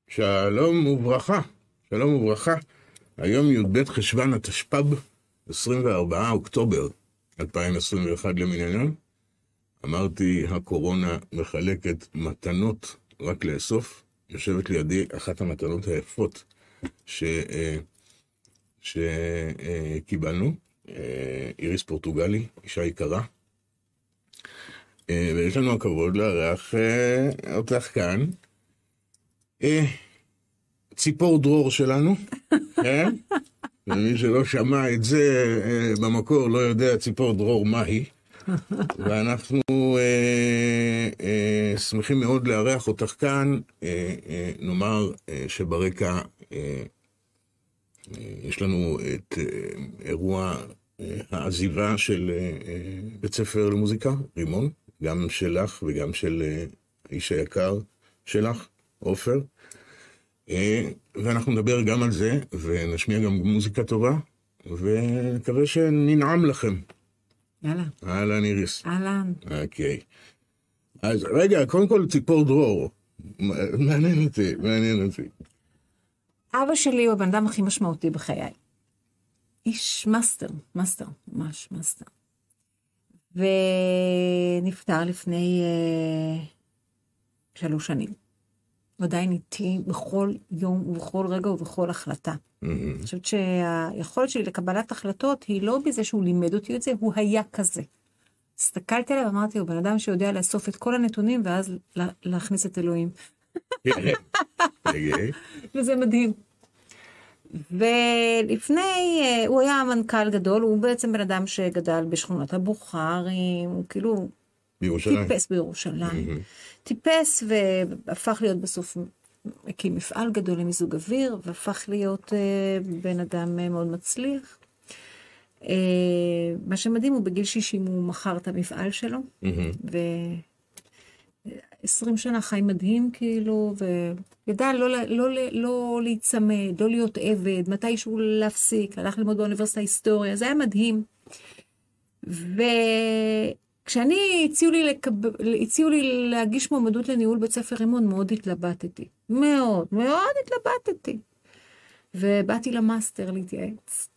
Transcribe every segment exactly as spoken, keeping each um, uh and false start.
שלום וברכה, שלום וברכה. היום י"ב חשוון התשפ"ב, עשרים וארבעה אוקטובר אלפיים עשרים ואחת למניינם. אמרתי, הקורונה מחלקת מתנות רק לאסוף. יושבת לידי אחת המתנות היפות ש... שקיבלנו, איריס פורטוגלי, אישה יקרה. ויש לנו הכבוד לארח אותך כאן. ציפור דרור שלנו, כן? ומי שלא שמע את זה במקור לא יודע ציפור דרור מהי. ואנחנו אה, אה, שמחים מאוד לארח אותך כאן. אה, אה, נאמר אה, שברקע אה, אה, יש לנו את אה, אירוע אה, העזיבה של אה, אה, בית ספר למוזיקה, רימון, גם שלך וגם של אה, האיש היקר שלך, עופר. אה, ואנחנו נדבר גם על זה, ונשמיע גם מוזיקה טובה, ונקווה שננעם לכם. יאללה. אהלן איריס. אהלן. אוקיי. אז רגע, קודם כל ציפור דרור. מעניין אותי, מעניין אותי. אבא שלי הוא הבן אדם הכי משמעותי בחיי. איש מאסטר, מאסטר, ממש מאסטר. ונפטר לפני אה, שלוש שנים. עדיין איתי בכל יום ובכל רגע ובכל החלטה. אני חושבת שהיכולת שלי לקבלת החלטות היא לא בזה שהוא לימד אותי את זה, הוא היה כזה. הסתכלתי עליו ואמרתי, הוא בן אדם שיודע לאסוף את כל הנתונים ואז להכניס את אלוהים. וזה מדהים. ולפני, הוא היה מנכ"ל גדול, הוא בעצם בן אדם שגדל בשכונת הבוכרים, הוא כאילו טיפס בירושלים. טיפס והפך להיות בסוף, הקים מפעל גדול למיזוג אוויר, והפך להיות בן אדם מאוד מצליח. מה שמדהים הוא בגיל שישים הוא מכר את המפעל שלו, ו-עשרים שנה חי מדהים כאילו, וידע לא, לא, לא, לא להיצמד, לא להיות עבד, מתישהו להפסיק, הלך ללמוד באוניברסיטה היסטוריה, זה היה מדהים. וכשאני הציעו לי, לקב... הציעו לי להגיש מועמדות לניהול בית ספר רימון, מאוד התלבטתי. מאוד, מאוד התלבטתי. ובאתי למאסטר להתייעץ.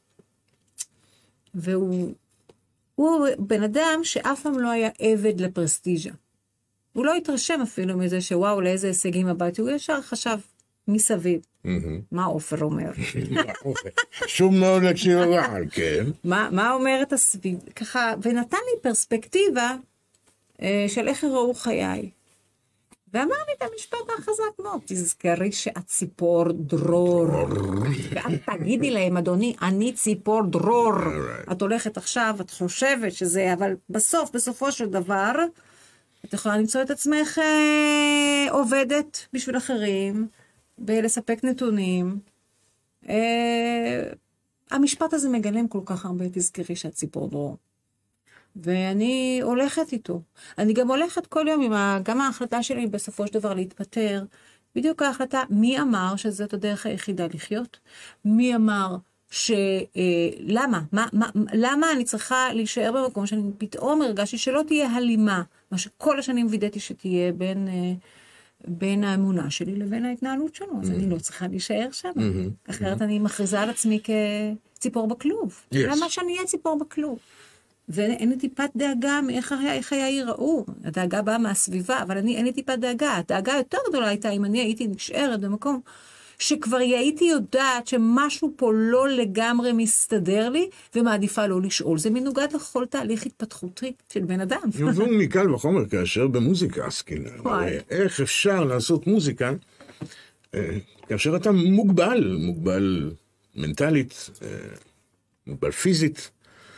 והוא הוא בן אדם שאף פעם לא היה עבד לפרסטיג'ה. הוא לא התרשם אפילו מזה שוואו, לאיזה הישגים הבאתי. הוא ישר חשב מסביב. מה עופר אומר? חשוב מאוד להקשיב רעל, כן. מה אומרת הסביב? ככה, ונתן לי פרספקטיבה של איך הראו חיי. ואמר לי את המשפט החזק מאוד, תזכרי שאת ציפור דרור. ואת תגידי להם, אדוני, אני ציפור דרור. את הולכת עכשיו, את חושבת שזה, אבל בסוף, בסופו של דבר, את יכולה למצוא את עצמך אה, עובדת בשביל אחרים, בלספק נתונים. אה, המשפט הזה מגלם כל כך הרבה, תזכרי שאת ציפור דרור. ואני הולכת איתו. אני גם הולכת כל יום עם ה... גם ההחלטה שלי בסופו של דבר להתפטר. בדיוק ההחלטה, מי אמר שזאת הדרך היחידה לחיות? מי אמר ש... אה, למה? מה, מה, למה אני צריכה להישאר במקום שאני פתאום הרגשתי שלא תהיה הלימה, מה שכל השנים וידאתי שתהיה בין, אה, בין האמונה שלי לבין ההתנהלות שלו. אז אני לא צריכה להישאר שם. אחרת אני מכריזה על עצמי כציפור בכלוב. למה שאני אהיה ציפור בכלוב? ואין לי טיפת דאגה מאיך חיי ייראו. הדאגה באה מהסביבה, אבל אני, אין לי טיפת דאגה. הדאגה יותר גדולה הייתה אם אני הייתי נשארת במקום שכבר הייתי יודעת שמשהו פה לא לגמרי מסתדר לי, ומעדיפה לא לשאול. זה מנוגד לכל תהליך התפתחותי של בן אדם. יובן מקל וחומר כאשר במוזיקה עסקינן. איך אפשר לעשות מוזיקה כאשר אתה מוגבל, מוגבל מנטלית, מוגבל פיזית.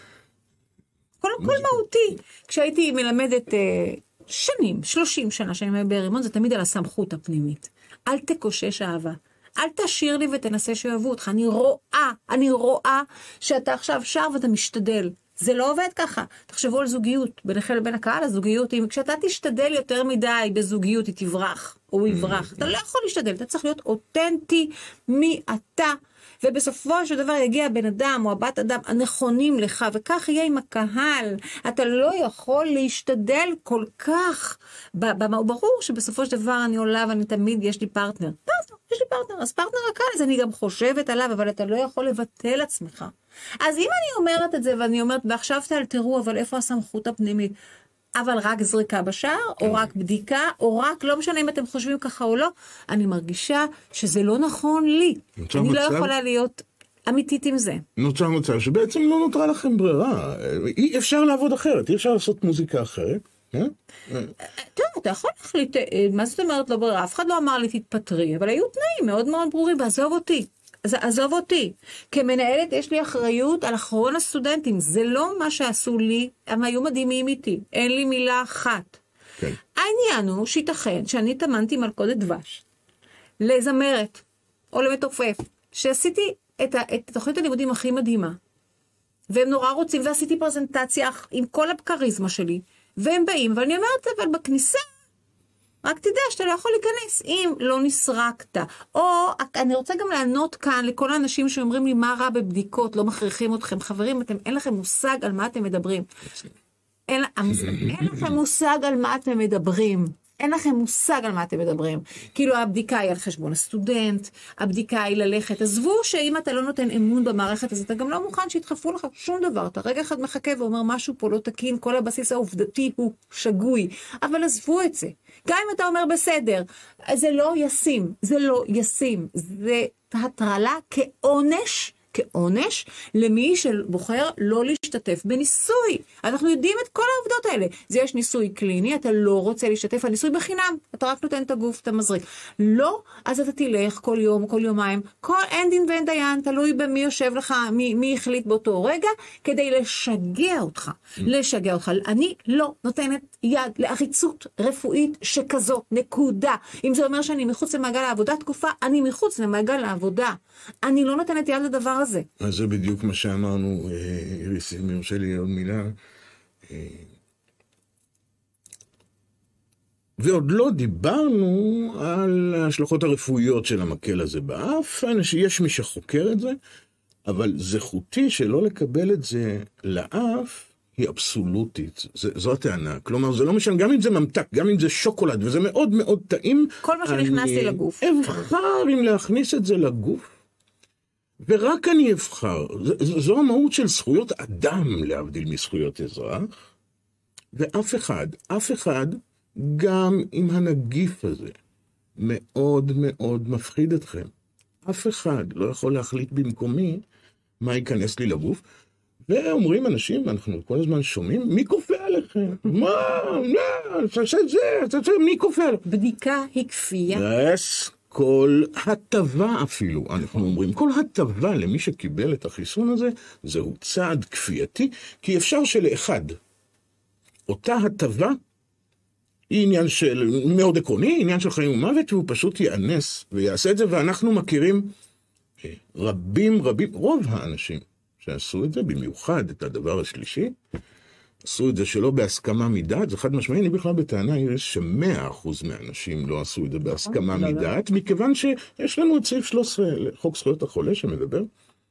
כל, כל מהותי. כשהייתי מלמדת אה, שנים, שלושים שנה שאני מלמדת ברימון, זה תמיד על הסמכות הפנימית. אל תקושש אהבה. אל תשאיר לי ותנסה שאוהבו אותך. אני רואה, אני רואה שאתה עכשיו שר ואתה משתדל. זה לא עובד ככה. תחשבו על זוגיות. ביניכם לבין הקהל, הזוגיות, אם כשאתה תשתדל יותר מדי בזוגיות, היא תברח, או הוא יברח. אתה לא יכול להשתדל, אתה צריך להיות אותנטי מי אתה. ובסופו של דבר יגיע בן אדם או הבת אדם הנכונים לך, וכך יהיה עם הקהל. אתה לא יכול להשתדל כל כך. ברור שבסופו של דבר אני עולה ואני תמיד יש לי פרטנר. פרטנר. יש לי פרטנר, אז פרטנר הקל, אז אני גם חושבת עליו, אבל אתה לא יכול לבטל עצמך. אז אם אני אומרת את זה, ואני אומרת, ועכשיו תאלתרו, אבל איפה הסמכות הפנימית? אבל רק זריקה בשער, או רק בדיקה, או רק, לא משנה אם אתם חושבים ככה או לא, אני מרגישה שזה לא נכון לי. אני לא יכולה להיות אמיתית עם זה. נוצר מצב שבעצם לא נותרה לכם ברירה. אי אפשר לעבוד אחרת, אי אפשר לעשות מוזיקה אחרת. טוב, אתה יכול להחליט, מה זאת אומרת לא ברירה? אף אחד לא אמר לי תתפטרי, אבל היו תנאים מאוד מאוד ברורים, ועזוב אותי. אז עזוב אותי. כמנהלת יש לי אחריות על אחרון הסטודנטים. זה לא מה שעשו לי, הם היו מדהימים איתי. אין לי מילה אחת. כן. העניין הוא שיתכן שאני תמנתי מלכודת דבש לזמרת או למתופף, שעשיתי את, ה, את תוכנית הלימודים הכי מדהימה. והם נורא רוצים, ועשיתי פרזנטציה עם כל הקריזמה שלי, והם באים, ואני אומרת, אבל בכניסה, רק תדע שאתה לא יכול להיכנס אם לא נסרקת. או אני רוצה גם לענות כאן לכל האנשים שאומרים לי מה רע בבדיקות, לא מכריחים אתכם. חברים, אתם, אין לכם מושג על מה אתם מדברים. אין, אין לכם מושג על מה אתם מדברים. אין לכם מושג על מה אתם מדברים. כאילו הבדיקה היא על חשבון הסטודנט, הבדיקה היא ללכת. עזבו שאם אתה לא נותן אמון במערכת הזאת, אתה גם לא מוכן שידחפו לך שום דבר. אתה רגע אחד מחכה ואומר משהו פה לא תקין, כל הבסיס העובדתי הוא שגוי. אבל עזבו את זה. גם אם אתה אומר בסדר, זה לא ישים, זה לא ישים. זה הטרלה כעונש, כעונש למי שבוחר לא להשתתף בניסוי. אנחנו יודעים את כל העובדות האלה. זה יש ניסוי קליני, אתה לא רוצה להשתתף, הניסוי בחינם, אתה רק נותן את הגוף, אתה מזריק. לא, אז אתה תלך כל יום, כל יומיים, כל אין דין ואין דיין, תלוי במי יושב לך, מי, מי החליט באותו רגע, כדי לשגע אותך, לשגע אותך. אני לא נותנת יד לעריצות רפואית שכזאת, נקודה. אם זה אומר שאני מחוץ למעגל העבודה תקופה, אני מחוץ למעגל העבודה. אני לא נותנת יד לדבר הזה. אז זה בדיוק מה שאמרנו, איריס, אם יורשה לי עוד מילה. ועוד לא דיברנו על ההשלכות הרפואיות של המקל הזה באף, יש מי שחוקר את זה, אבל זכותי שלא לקבל את זה לאף, היא אבסולוטית, זה, זו הטענה. כלומר, זה לא משנה, גם אם זה ממתק, גם אם זה שוקולד, וזה מאוד מאוד טעים. כל מה שנכנסתי לגוף. אני אבחר אם להכניס את זה לגוף, ורק אני אבחר. ז, זו המהות של זכויות אדם, להבדיל מזכויות אזרח, ואף אחד, אף אחד, גם עם הנגיף הזה, מאוד מאוד מפחיד אתכם. אף אחד לא יכול להחליט במקומי מה ייכנס לי לגוף, ואומרים אנשים, אנחנו כל הזמן שומעים, מי כופה עליכם? מה? לא, תעשה את זה, תעשה, מי כופה עליכם? בדיקה היא כפייה. yes, כל הטבה אפילו, אנחנו אומרים, כל הטבה למי שקיבל את החיסון הזה, זהו צעד כפייתי, כי אפשר שלאחד, אותה הטבה, היא עניין של, מאוד עקרוני, עניין של חיים ומוות, והוא פשוט יאנס ויעשה את זה, ואנחנו מכירים רבים רבים, רוב האנשים, שעשו את זה, במיוחד את הדבר השלישי, עשו את זה שלא בהסכמה מדעת, זה חד משמעי, אני בכלל בטענה, יש שמאה אחוז מהאנשים לא עשו את זה בהסכמה מדעת, מכיוון שיש לנו את סעיף שלוש עשרה לחוק זכויות החולה שמדבר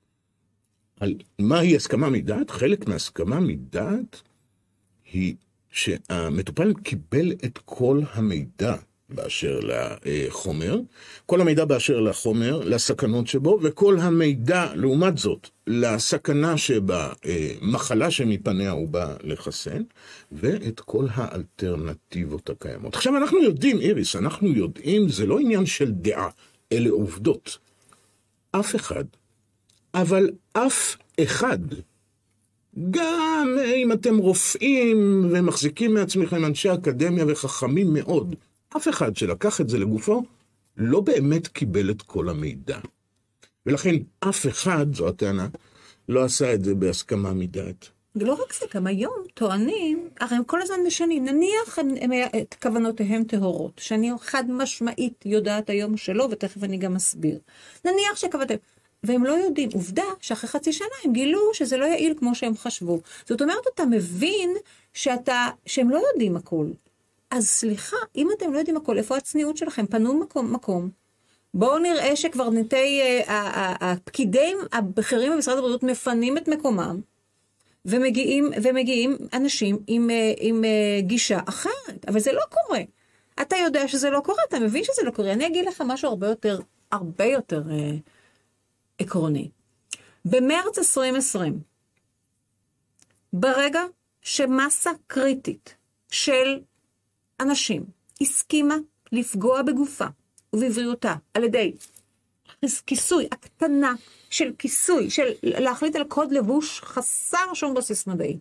על מהי הסכמה מדעת. חלק מהסכמה מדעת היא שהמטופל קיבל את כל המידע באשר לחומר, כל המידע באשר לחומר, לסכנות שבו, וכל המידע, לעומת זאת, לסכנה שבה, מחלה שמפניה הוא בא לחסן, ואת כל האלטרנטיבות הקיימות. עכשיו אנחנו יודעים, איריס, אנחנו יודעים, זה לא עניין של דעה, אלה עובדות. אף אחד, אבל אף אחד, גם אם אתם רופאים ומחזיקים מעצמכם אנשי אקדמיה וחכמים מאוד, אף אחד שלקח את זה לגופו לא באמת קיבל את כל המידע. ולכן אף אחד, זו הטענה, לא עשה את זה בהסכמה מדעת. ולא רק זה, גם היום טוענים, הרי הם כל הזמן משנים, נניח הם, הם, את כוונותיהם טהורות, שאני חד משמעית יודעת היום שלא, ותכף אני גם אסביר. נניח שכוונותיהם, והם לא יודעים, עובדה שאחרי חצי שנה הם גילו שזה לא יעיל כמו שהם חשבו. זאת אומרת, אתה מבין שאתה, שהם לא יודעים הכל. אז סליחה, אם אתם לא יודעים הכל, איפה הצניעות שלכם? פנו מקום, מקום. בואו נראה שכבר נתי, הפקידים הבכירים במשרד הבריאות מפנים את מקומם, ומגיעים, ומגיעים אנשים עם, עם גישה אחרת. אבל זה לא קורה. אתה יודע שזה לא קורה, אתה מבין שזה לא קורה. אני אגיד לך משהו הרבה יותר הרבה יותר אה, עקרוני. במרץ עשרים עשרים, ברגע שמסה קריטית של אנשים הסכימה לפגוע בגופה ובבריאותה על ידי כיסוי, הקטנה של כיסוי, של להחליט על קוד לבוש חסר שום בסיס מדעי.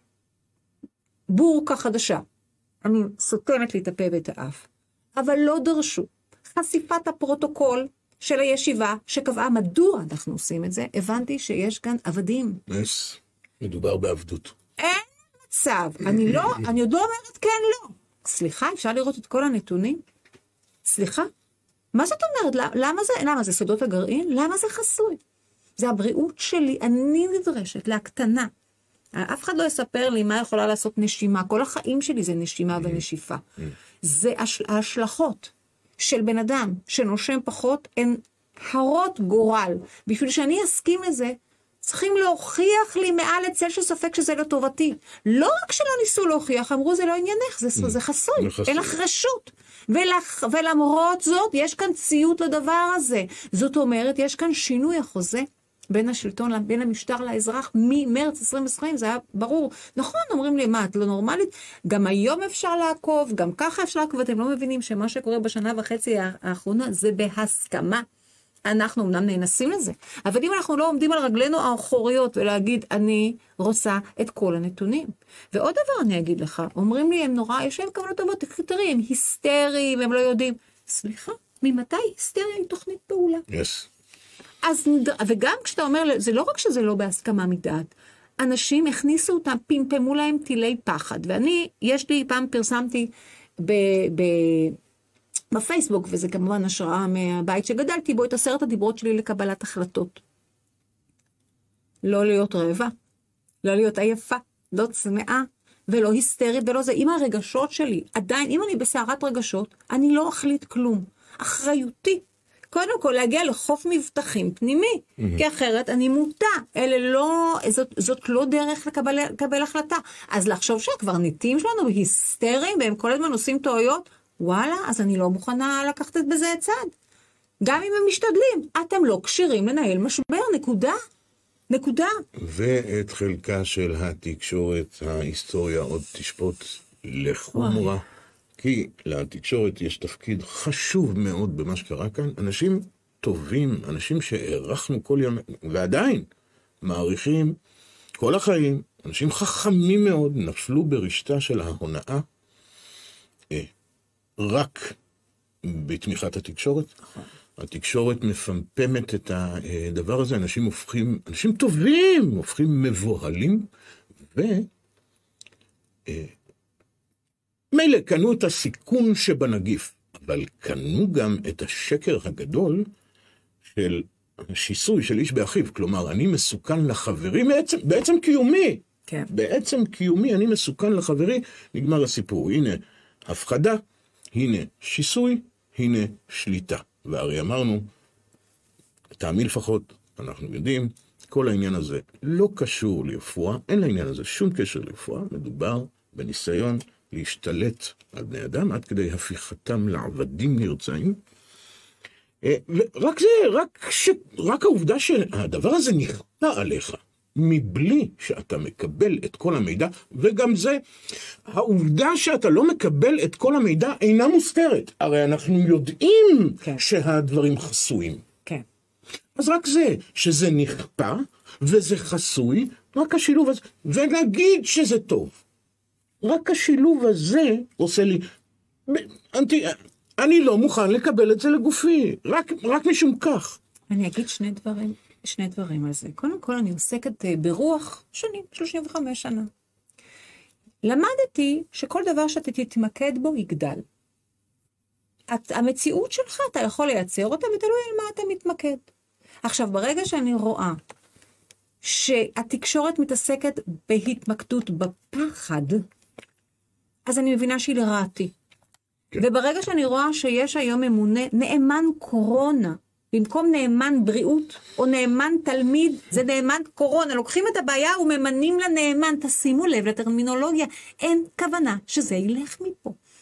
בורקה חדשה. אני סותמת לי את הפה ואת האף. אבל לא דרשו. חשיפת הפרוטוקול של הישיבה שקבעה מדוע אנחנו עושים את זה, הבנתי שיש כאן עבדים. yes. מדובר בעבדות. אין מצב. אני לא, אני עוד לא אומרת כן, לא. סליחה, אפשר לראות את כל הנתונים? סליחה? מה זאת אומרת? למה זה, למה זה סודות הגרעין? למה זה חסוי? זה הבריאות שלי, אני נדרשת להקטנה. אף אחד לא יספר לי מה יכולה לעשות נשימה. כל החיים שלי זה נשימה ונשיפה. זה ההשלכות של בן אדם שנושם פחות, הן הרות גורל. בשביל שאני אסכים לזה, צריכים להוכיח לי מעל הצל של ספק שזה לטובתי. לא רק שלא ניסו להוכיח, אמרו זה לא עניינך, זה, זה חסוי, אין לך רשות. ולח, ולמרות זאת, יש כאן ציות לדבר הזה. זאת אומרת, יש כאן שינוי החוזה בין השלטון, בין המשטר לאזרח, ממרץ עשרים עשרים, זה היה ברור. נכון, אומרים לי, מה, את לא נורמלית? גם היום אפשר לעקוב, גם ככה אפשר לעקוב, ואתם לא מבינים שמה שקורה בשנה וחצי האחרונה, זה בהסכמה. אנחנו אמנם ננסים לזה, אבל אם אנחנו לא עומדים על רגלינו האחוריות ולהגיד, אני רוצה את כל הנתונים. ועוד דבר אני אגיד לך, אומרים לי, הם נורא, יש להם כוונות טובות, קריטרים, הם היסטריים, הם לא יודעים. סליחה, ממתי היסטריה היא תוכנית פעולה? yes. אז, וגם כשאתה אומר, זה לא רק שזה לא בהסכמה מדעת, אנשים הכניסו אותם, פמפמו להם טילי פחד, ואני, יש לי, פעם פרסמתי ב... ב בפייסבוק, וזה כמובן השראה מהבית שגדלתי בו, את עשרת הדיברות שלי לקבלת החלטות. לא להיות רעבה, לא להיות עייפה, לא צמאה, ולא היסטרית, ולא זה. אם הרגשות שלי, עדיין, אם אני בסערת רגשות, אני לא אחליט כלום. אחריותי, קודם כל להגיע לחוף מבטחים פנימי, mm-hmm. כי אחרת אני מוטה. אלה לא, זאת, זאת לא דרך לקבל, לקבל החלטה. אז לחשוב שהקברניטים שלנו היסטריים, והם כל הזמן עושים טעויות, וואלה, אז אני לא מוכנה לקחת את בזה צד. גם אם הם משתדלים, אתם לא קשירים לנהל משבר, נקודה. נקודה. ואת חלקה של התקשורת, ההיסטוריה עוד תשפוט לחומרה. כי לתקשורת יש תפקיד חשוב מאוד במה שקרה כאן. אנשים טובים, אנשים שהערכנו כל יום, ועדיין מעריכים כל החיים, אנשים חכמים מאוד, נפלו ברשתה של ההונאה. אה. רק בתמיכת התקשורת. התקשורת מפמפמת את הדבר הזה, אנשים הופכים, אנשים טובים, הופכים מבוהלים, ו... מילא, קנו את הסיכון שבנגיף, אבל קנו גם את השקר הגדול של השיסוי של איש באחיו, כלומר, אני מסוכן לחברי, בעצם, בעצם קיומי, כן. בעצם קיומי, אני מסוכן לחברי, נגמר הסיפור, הנה הפחדה, הנה שיסוי, הנה שליטה. והרי אמרנו, תאמין לפחות, אנחנו יודעים, כל העניין הזה לא קשור לרפואה, אין לעניין הזה שום קשר לרפואה, מדובר בניסיון להשתלט על בני אדם, עד כדי הפיכתם לעבדים נרצעים. ורק זה, רק, ש... רק העובדה שהדבר הזה נכפה עליך, מבלי שאתה מקבל את כל המידע, וגם זה, העובדה שאתה לא מקבל את כל המידע אינה מוסתרת. הרי אנחנו יודעים כן. שהדברים חסויים. כן. אז רק זה, שזה נכפה, וזה חסוי, רק השילוב הזה, ונגיד שזה טוב. רק השילוב הזה עושה לי, אני, אני לא מוכן לקבל את זה לגופי, רק, רק משום כך. אני אגיד שני דברים. שני דברים על זה. קודם כל, אני עוסקת ברוח שנים, שלושים וחמש שנה. למדתי שכל דבר שאתה תתמקד בו יגדל. את, המציאות שלך, אתה יכול לייצר אותה, ותלוי על מה אתה מתמקד. עכשיו, ברגע שאני רואה שהתקשורת מתעסקת בהתמקדות בפחד, אז אני מבינה שהיא לרעתי. כן. וברגע שאני רואה שיש היום ממונה, נאמן קורונה, במקום נאמן בריאות, או נאמן תלמיד, זה נאמן קורונה. לוקחים את הבעיה וממנים לנאמן. תשימו לב לטרמינולוגיה. אין כוונה שזה ילך מפה.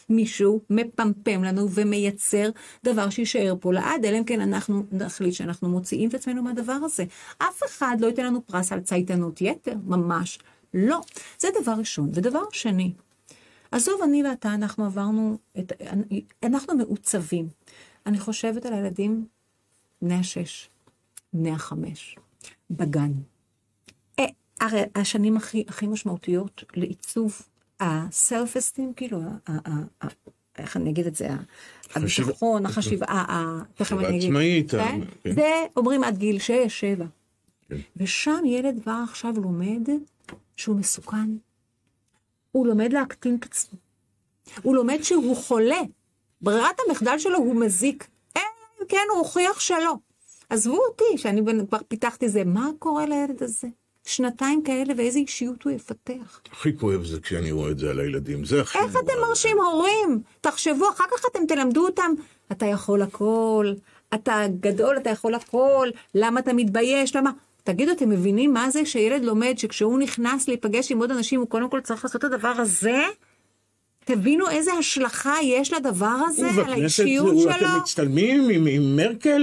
מישהו מפמפם לנו ומייצר דבר שישאר פה לעד, אלא אם כן אנחנו נחליט שאנחנו מוציאים את עצמנו מהדבר הזה. אף אחד לא ייתן לנו פרס על צייתנות יתר, ממש לא. זה דבר ראשון. ודבר שני, עזוב, אני ואתה, אנחנו עברנו, את, אנחנו מעוצבים. אני חושבת על הילדים בני השש, בני החמש, בגן. אה, הרי השנים הכי, הכי משמעותיות לעיצוב ה-self-esteem, כאילו, ה, ה, ה, איך אני אגיד את זה, הביטחון, החשיבה, החשיבה עצמאית. זה אומרים עד גיל שש, שבע. ושם ילד כבר עכשיו לומד שהוא מסוכן. הוא לומד להקטין את עצמו. הוא לומד שהוא חולה. ברירת המחדל שלו הוא מזיק. אין, כן, הוא הוכיח שלא. עזבו אותי, שאני כבר פיתחתי זה. מה קורה לילד הזה? שנתיים כאלה, ואיזה אישיות הוא יפתח. הכי כואב זה כשאני רואה את זה על הילדים. זה הכי... איך אתם מרשים הורים? תחשבו, אחר כך אתם תלמדו אותם. אתה יכול הכל. אתה גדול, אתה יכול הכל. למה אתה מתבייש? למה? תגידו, אתם מבינים מה זה שילד לומד שכשהוא נכנס להיפגש עם עוד אנשים, הוא קודם כל צריך לעשות את הדבר הזה? תבינו איזה השלכה יש לדבר הזה, על האישיות שלו. אתם מצטלמים עם, עם מרקל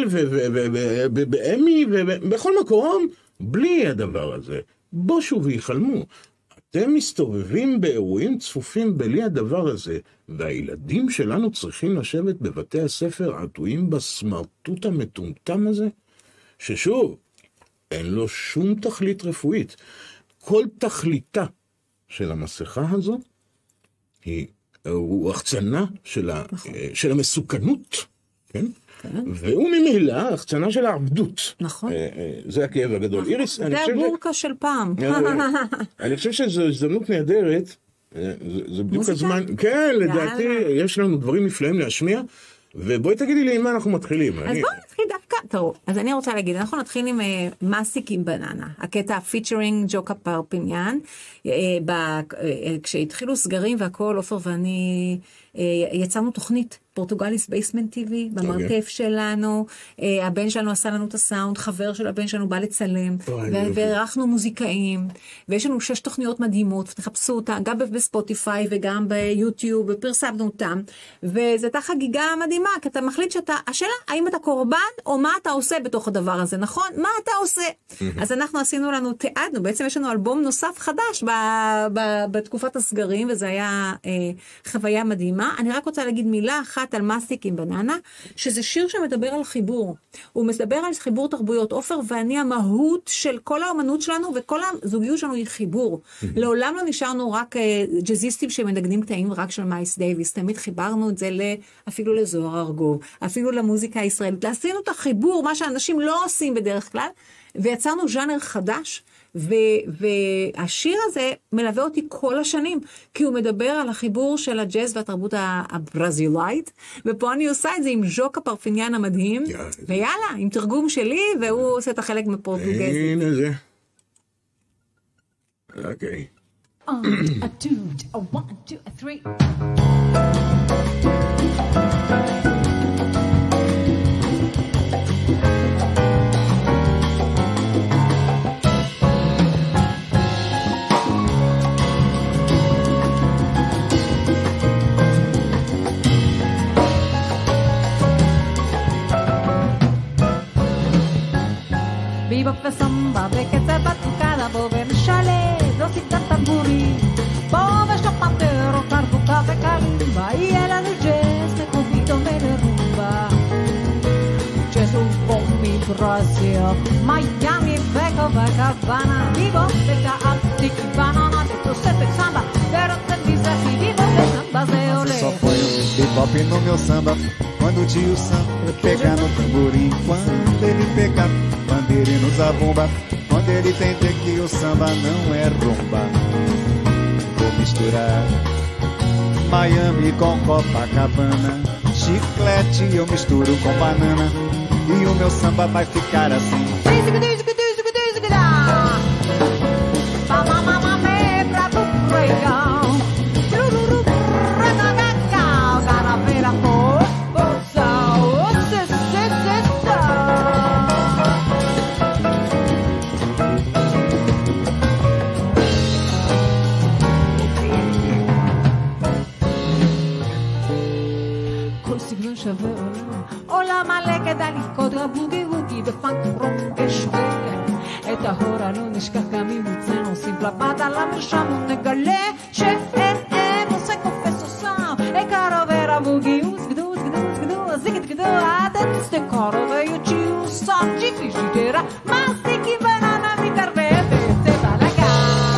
ובאמי ובכל מקום, בלי הדבר הזה. בושו ויחלמו. אתם מסתובבים באירועים צפופים בלי הדבר הזה, והילדים שלנו צריכים לשבת בבתי הספר עטויים בסמרטוט המטומטם הזה, ששוב, אין לו שום תכלית רפואית. כל תכליתה של המסכה הזו היא, הוא החצנה של, ה, של המסוכנות, כן? כן. והוא ממילא החצנה של העבדות. נכון. זה הכאב הגדול. נכון. איריס, זה הבורקה של פעם. אני חושב שזו הזדמנות נהדרת, זה בדיוק הזמן, כן, לדעתי יש לנו דברים נפלאים להשמיע, ובואי תגידי לי עם מה אנחנו מתחילים. אז בואו נתחיל דווקא, טוב, אז אני רוצה להגיד, אנחנו נתחיל עם מסיק עם בננה, הקטע פיצ'רינג ג'וקה פרפיניאן, כשהתחילו סגרים והכל, אופר ואני יצרנו תוכנית, פורטוגליס בייסמנט טיווי, במרתף שלנו, הבן שלנו עשה לנו את הסאונד, חבר של הבן שלנו בא לצלם, וערכנו מוזיקאים, ויש לנו שש תוכניות מדהימות, ותחפשו אותן, גם בספוטיפיי וגם ביוטיוב, ופרסמנו אותן, וזו הייתה חגיגה מדהימה, כי אתה מחליט שאתה, השאלה, האם אתה קורבן, או מה אתה עושה בתוך הדבר הזה, נכון? מה אתה עושה? אז אנחנו עשינו לנו, תיעדנו, בעצם יש לנו אלבום נוסף חדש, בתקופת הסגרים, וזה היה חוויה מדהימה. אני רק רוצה להגיד מילה אחת על מסיק עם בננה, שזה שיר שמדבר על חיבור. הוא מדבר על חיבור תרבויות. אופר ואני, המהות של כל האומנות שלנו, וכל הזוגיות שלנו היא חיבור. לעולם לא נשארנו רק ג'זיסטים שמנגנים קטעים רק של מייס דייביס. תמיד חיברנו את זה אפילו לזוהר ארגוב, אפילו למוזיקה הישראלית. עשינו את החיבור, מה שאנשים לא עושים בדרך כלל, ויצרנו ז'אנר חדש, והשיר הזה מלווה אותי כל השנים, כי הוא מדבר על החיבור של הג'אז והתרבות הברזילאית, ופה אני עושה את זה עם ז'וקה פרפיניאן המדהים, ויאללה, עם תרגום שלי, והוא עושה את החלק מפורטוגזית. הנה זה. אוקיי. A two, a one, two, a three. Bebop וסמבה בקצב בטוקדה בו ומשלה דוסיקת טמבורי בו ושופטר קרבוקה וקרימבה יהיה לנו ג'ס מקומי דומה לרומבה ג'ס הוא פה מברזיל מיאמי וקובקוואנה ביבופ וקאפטיק בננה ותוספת סמבה ורוצה מזרחי ביבופ וסמבה זה עולה Só foi um bebop no meu samba quando o tio Sam pegar no tamborim quando ele pegar bandeira e nos abomba quando ele entender que o samba não é rumba vou misturar Miami com Copacabana chiclete eu misturo com banana e o meu samba vai ficar assim שווה עולם, עולם מלא כדאי לקוד רבוגי ווגי בפאנק רוקש את ההורה לא נשכח גם אם מוצא נוסיף לפת על המרשם ונגלה שאין אין עושה קופס עושה אקרו ורבוגי וסגדו סגדו סגדו זיקת גדו עד אצטקרו ויוצ'יו סאנג'י פישיטרה מסיקי בננה מתערבב ויוצא בלגה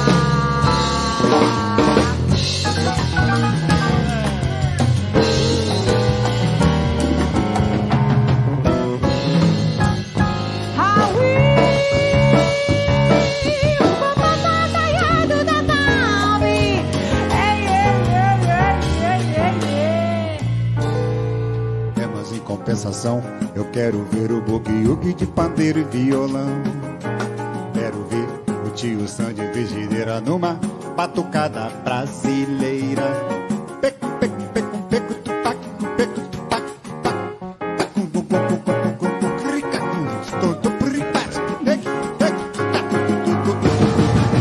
Compensação, eu quero ver o bugue-ugue de pandeiro e violão. Quero ver o tio Sam de frigideira numa batucada brasileira. Peco, peco, peco, peco, tupac, peco, tupac, tupac, tacum, bum, bum, bum, bum, bum, bum, crica, todo pripat, peco, peco, tacu, tu, tu, tu, tu.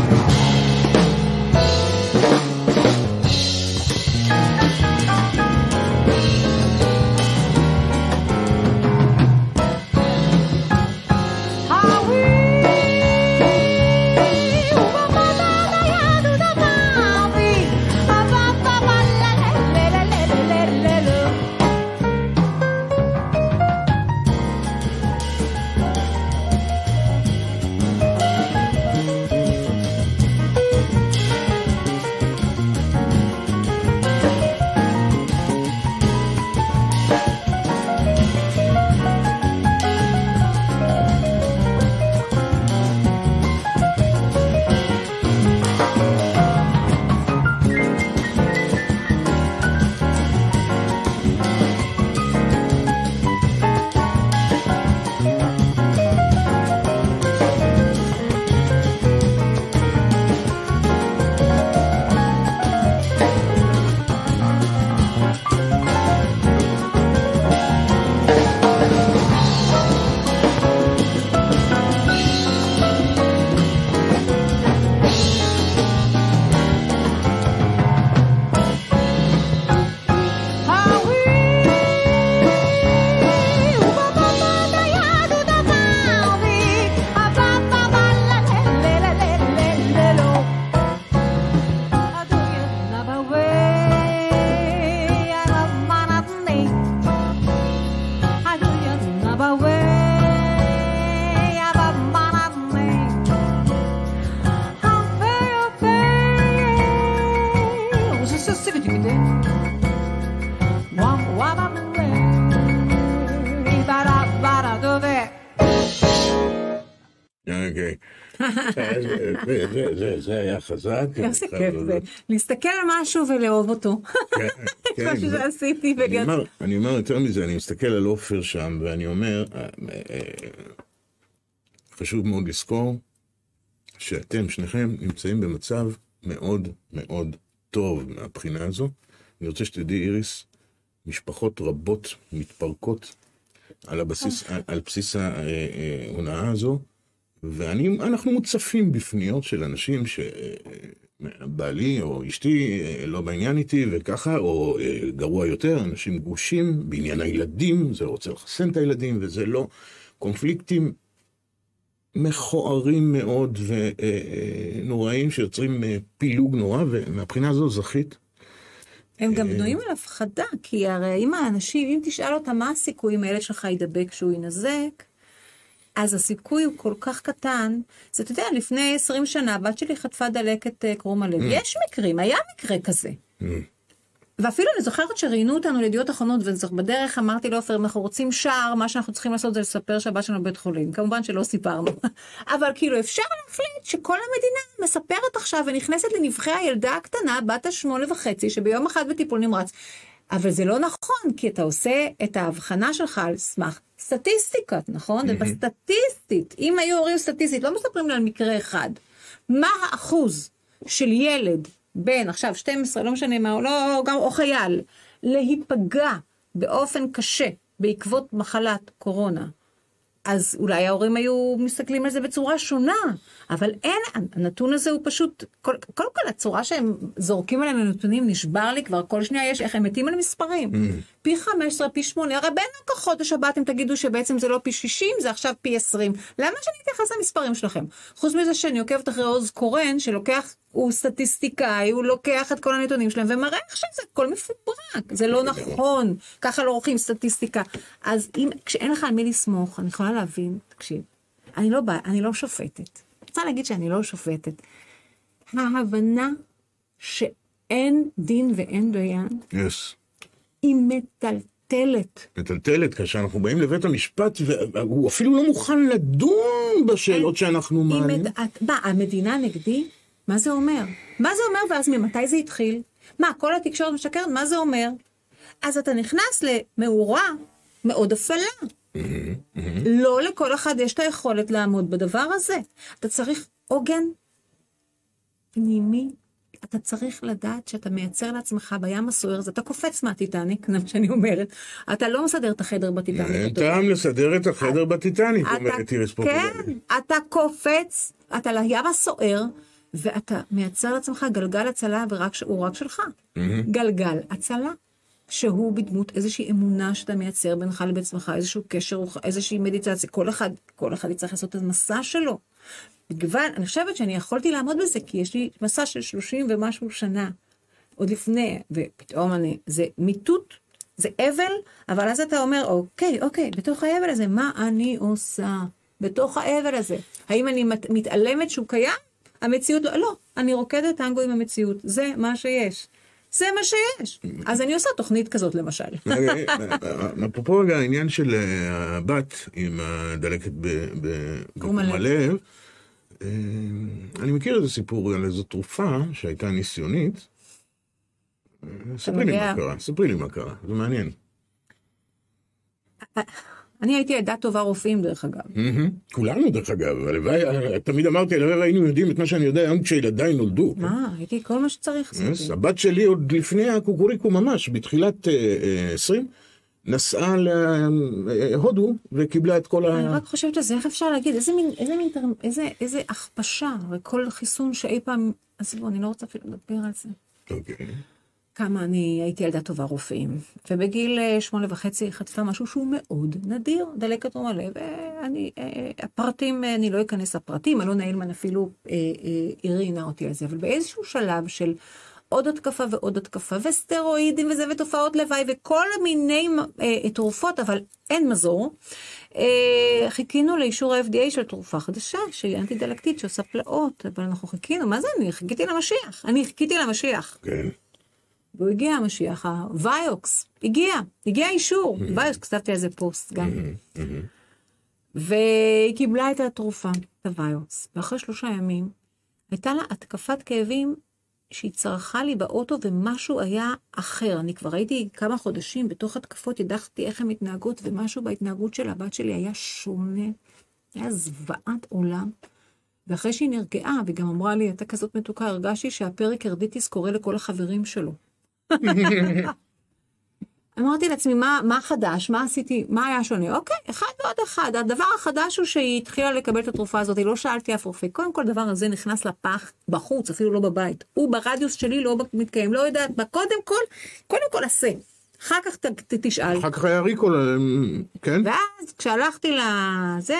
זה היה חזק. איזה כיף זה. להסתכל על משהו ולאהוב אותו. כמו שזה עשיתי. אני אומר יותר מזה, אני מסתכל על אופר שם, ואני אומר, חשוב מאוד לזכור, שאתם שניכם נמצאים במצב מאוד מאוד טוב מהבחינה הזו. אני רוצה שתדעי, איריס, משפחות רבות מתפרקות על הבסיס, על בסיס ההונאה הזו, ואנחנו מוצפים בפניות של אנשים שבעלי או אשתי לא בעניין איתי וככה, או גרוע יותר, אנשים גרושים בעניין הילדים, זה רוצה לחסן את הילדים, וזה לא קונפליקטים מכוערים מאוד ונוראים שיוצרים פילוג נורא, ומהבחינה הזו זכית. הם גם בנויים על הפחדה, כי הרי אם האנשים, אם תשאל אותם מה הסיכוי אם הילד שלך ידבק שהוא ינזק, אז הסיכוי הוא כל כך קטן. אז אתה יודע, לפני עשרים שנה, הבת שלי חטפה דלקת קרום הלב. יש מקרים, היה מקרה כזה. ואפילו אני זוכרת שראיינו אותנו לידיעות אחרונות, ובדרך אמרתי לאופר, אנחנו רוצים שער, מה שאנחנו צריכים לעשות זה לספר שהבת שלנו בבית חולים. כמובן שלא סיפרנו. אבל כאילו אפשר להחליט שכל המדינה מספרת עכשיו, ונכנסת לנבחי הילדה הקטנה, בת השמונה וחצי, שביום אחד בטיפול נמרץ. אבל זה לא נכון, כי אתה עושה את ההבחנה שלך על סמך סטטיסטיקות, נכון? ובסטטיסטית, אם היו הורים סטטיסטית, לא מספרים לה על מקרה אחד. מה האחוז של ילד בין, עכשיו שתים עשרה, לא משנה מה, לא, גם, או חייל, להיפגע באופן קשה בעקבות מחלת קורונה, אז אולי ההורים היו מסתכלים על זה בצורה שונה, אבל אין, הנתון הזה הוא פשוט, קודם כל, כל הצורה שהם זורקים עלינו נתונים נשבר לי כבר, כל שנייה יש איך הם מתים על מספרים. Mm. פי חמש עשרה, פי שמונה, הרי בין החודש הבא אתם תגידו שבעצם זה לא פי שישים, זה עכשיו פי עשרים. למה שאני אתייחס למספרים שלכם? חוץ מזה שאני עוקבת אחרי עוז קורן, שלוקח, הוא סטטיסטיקאי, הוא לוקח את כל הנתונים שלהם, ומראה איך שזה הכל מפוברק. זה לא נכון, ככה לא עורכים סטטיסטיקה. אז אם, כשאין לך על מי לסמוך, אני יכולה להבין, תקשיב, אני לא בא, אני לא שופטת. אני רוצה להגיד שאני לא שופטת. ההבנה שאין דין ואין דיין, yes. היא מטלטלת. מטלטלת, כאשר אנחנו באים לבית המשפט, והוא אפילו לא מוכן לדון בשאלות שאנחנו מעלים. מה, המדינה נגדי? מה זה אומר? מה זה אומר, ואז ממתי זה התחיל? מה, כל התקשורת משקרת? מה זה אומר? אז אתה נכנס למאורה מאוד אפלה. לא לכל אחד יש את היכולת לעמוד בדבר הזה. אתה צריך עוגן פנימי. אתה צריך לדעת שאתה מייצר לעצמך בים הסוער, אז אתה קופץ מהטיטניק, כמו שאני אומרת. אתה לא מסדר את החדר בטיטניק. אין טעם לסדר את החדר בטיטניק, אומרת איריס פורטוגלי. כן, אתה קופץ, אתה לים הסוער, ואתה מייצר לעצמך גלגל הצלה, והוא רק שלך. גלגל הצלה. שהוא בדמות איזושהי אמונה שאתה מייצר בינך לבין עצמך, איזשהו קשר, איזושהי מדיטציה, כל אחד, כל אחד יצטרך לעשות את המסע שלו. בגוון, אני חושבת שאני יכולתי לעמוד בזה, כי יש לי מסע של שלושים ומשהו שנה, עוד לפני, ופתאום אני, זה מיטוט, זה אבל, אבל אז אתה אומר, אוקיי, אוקיי, בתוך האבל הזה, מה אני עושה? בתוך האבל הזה. האם אני מת, מתעלמת שהוא קיים? המציאות לא, לא, אני רוקדת טנגו עם המציאות, זה מה שיש. זה מה שיש. אז אני עושה תוכנית כזאת למשל. אפרופו רגע, העניין של הבת עם הדלקת בקרום הלב, אני מכיר איזה סיפור על איזו תרופה שהייתה ניסיונית. ספרי לי מה קרה, ספרי לי מה קרה, זה מעניין. אני הייתי עדה טובה רופאים דרך אגב. כולנו דרך אגב, תמיד אמרתי, הלוואי היינו יודעים את מה שאני יודע היום כשילדיי נולדו. מה, הייתי כל מה שצריך. הבת שלי עוד לפני הקוקוריקו ממש, בתחילת עשרים, נסעה להודו וקיבלה את כל ה... אני רק חושבת שזה, איך אפשר להגיד, איזה הכפשה, וכל חיסון שאי פעם, אז בוא, אני לא רוצה אפילו לדבר על זה. אוקיי. כמה אני הייתי ילדה טובה רופאים, ובגיל שמונה וחצי חטפה משהו שהוא מאוד נדיר, דלקת קרום הלב, ואני, הפרטים, אני לא אכנס לפרטים, אלון נעילמן אפילו הרינה אותי על זה, אבל באיזשהו שלב של עוד התקפה ועוד התקפה, וסטרואידים וזה, ותופעות לוואי, וכל מיני תרופות, אבל אין מזור, חיכינו לאישור ה-אף די איי של תרופה חדשה, שהיא אנטי-דלקתית, שעושה פלאות, אבל אנחנו חיכינו, מה זה אני? חיכיתי למשיח, אני חיכיתי למשיח. כן. והוא הגיע המשיח, הוויוקס, הגיע, הגיע אישור, ויוקס, כתבתי על זה פוסט גם. והיא קיבלה את התרופה, את הוויוקס, ואחרי שלושה ימים, הייתה לה התקפת כאבים שהיא צרכה לי באוטו, ומשהו היה אחר. אני כבר הייתי כמה חודשים בתוך התקפות, ידעתי איך הן מתנהגות, ומשהו בהתנהגות של הבת שלי היה שונה, היה זוועת עולם. ואחרי שהיא נרגעה, וגם אמרה לי, הייתה כזאת מתוקה, הרגשתי שהפרק הרדיטיס קורא לכל החברים שלו. אמרתי לעצמי, מה, מה חדש? מה עשיתי? מה היה שונה? אוקיי, אחד ועוד אחד. הדבר החדש הוא שהיא התחילה לקבל את התרופה הזאת, לא שאלתי אף רופא. קודם כל דבר הזה נכנס לפח בחוץ, אפילו לא בבית. הוא ברדיוס שלי לא מתקיים, לא יודעת, קודם כל, קודם כל עשה. אחר כך ת, ת, תשאל. אחר כך היה ריקול, כן? ואז כשהלכתי לזה,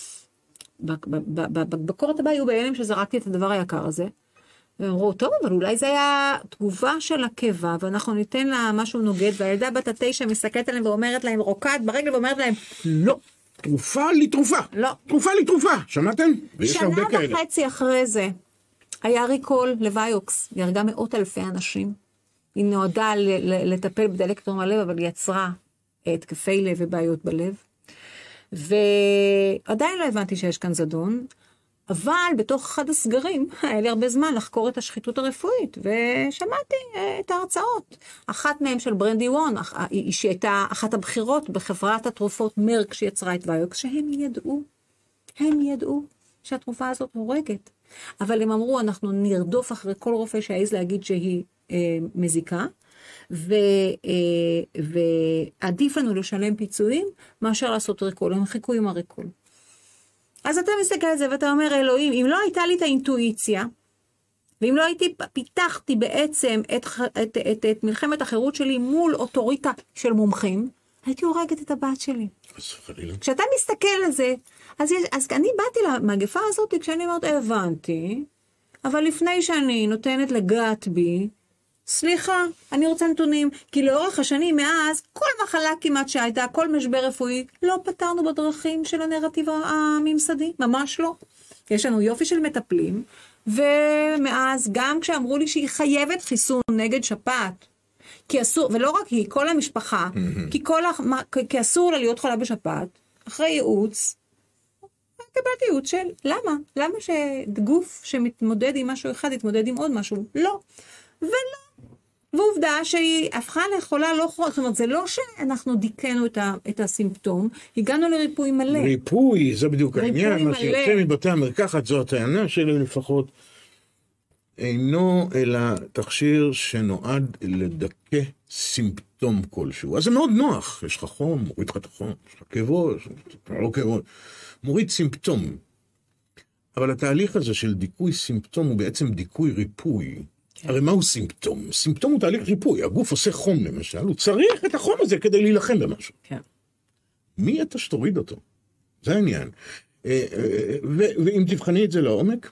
בבקורת הבאה היו בהלם שזרקתי את הדבר היקר הזה, ואמרו, טוב, אבל אולי זה היה תגובה של הקיבה, ואנחנו ניתן לה משהו נוגד, והילדה בת התשע מסתכלת עליהם ואומרת להם, רוקעת ברגל ואומרת להם, לא. תרופה לי תרופה. לא. תרופה לי תרופה, שמעתם? שנה וחצי אחרי זה, היה ריקול לוויוקס, היא הרגה מאות אלפי אנשים, היא נועדה לטפל בדלקת קרום הלב, אבל היא יצרה התקפי לב ובעיות בלב, ועדיין לא הבנתי שיש כאן זדון, אבל בתוך אחד הסגרים, היה לי הרבה זמן לחקור את השחיתות הרפואית, ושמעתי את ההרצאות. אחת מהם של ברנדי וון, שהייתה אחת הבחירות בחברת התרופות מרק שיצרה את ויוקס, שהם ידעו, הם ידעו שהתרופה הזאת הורגת. אבל הם אמרו, אנחנו נרדוף אחרי כל רופא שהעז להגיד שהיא אה, מזיקה, ועדיף לנו לשלם פיצויים, מאשר לעשות ריקול, הם חיכו עם הריקול. אז אתה מסתכל על זה ואתה אומר, אלוהים, אם לא הייתה לי את האינטואיציה, ואם לא הייתי, פיתחתי בעצם את, את, את, את מלחמת החירות שלי מול אוטוריטה של מומחים, הייתי הורגת את הבת שלי. כשאתה מסתכל על זה, אז, יש, אז אני באתי למגפה הזאת כשאני אומרת, הבנתי, אבל לפני שאני נותנת לגעת בי, סליחה, אני רוצה נתונים, כי לאורך השנים מאז, כל מחלה כמעט שהייתה, כל משבר רפואי, לא פתרנו בדרכים של הנרטיב הממסדי, ממש לא. יש לנו יופי של מטפלים, ומאז גם כשאמרו לי שהיא חייבת חיסון נגד שפעת, כי אסור, ולא רק היא, כל המשפחה, mm-hmm. כי, כל, כי אסור לה להיות חולה בשפעת, אחרי ייעוץ, קבלתי ייעוץ של, למה? למה שגוף שמתמודד עם משהו אחד, יתמודד עם עוד משהו? לא. ולא. ועובדה שהיא הפכה לחולה לא חולה, זאת אומרת, זה לא שאנחנו דיכאנו את, ה, את הסימפטום, הגענו לריפוי מלא. ריפוי, זה בדיוק העניין, מה שיוצא מבתי המרקחת, זו הטענה שלי לפחות, אינו אלא תכשיר שנועד לדכא סימפטום כלשהו. אז זה מאוד נוח, יש לך חום, מוריד לך את החום, יש לך כאבו, לא כאבו, מוריד סימפטום. אבל התהליך הזה של דיכוי סימפטום הוא בעצם דיכוי ריפוי. כן. הרי מהו סימפטום? סימפטום הוא תהליך ריפוי. הגוף עושה חום למשל, הוא צריך את החום הזה כדי להילחם במשהו. כן. מי אתה שתוריד אותו? זה העניין. ואם תבחני את זה לעומק,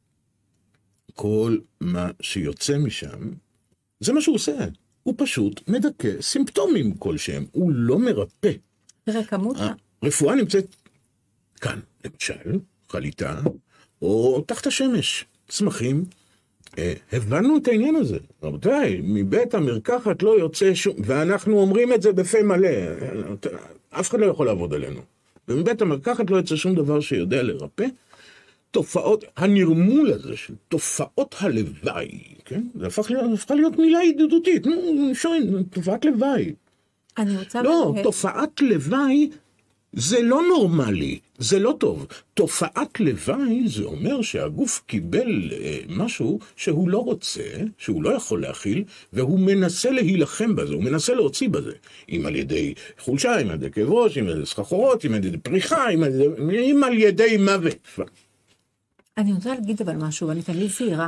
כל מה שיוצא משם, זה מה שהוא עושה. הוא פשוט מדכא סימפטומים כלשהם. הוא לא מרפא. תראה, כמות. הרפואה נמצאת כאן, למשל, חליטה, או תחת השמש, צמחים. הבנו את העניין הזה. רבותיי, מבית המרקחת לא יוצא שום, ואנחנו אומרים את זה בפה מלא. אף אחד לא יכול לעבוד עלינו. ומבית המרקחת לא יוצא שום דבר שיודע לרפא. תופעות, הנרמול הזה של תופעות הלוואי, כן? זה הפך להיות, הפכה להיות מילה ידידותית. נו, שוין, תופעת לוואי. אני רוצה... לא, להגיד... תופעת לוואי זה לא נורמלי, זה לא טוב. תופעת לוואי זה אומר שהגוף קיבל אה, משהו שהוא לא רוצה, שהוא לא יכול להכיל, והוא מנסה להילחם בזה, הוא מנסה להוציא בזה. אם על ידי חולשה, אם על ידי כאב ראש, אם על ידי סחרחורות, אם על ידי פריחה, אם על ידי, אם על ידי מוות. אני רוצה להגיד אבל משהו, ואני תמיד זהירה.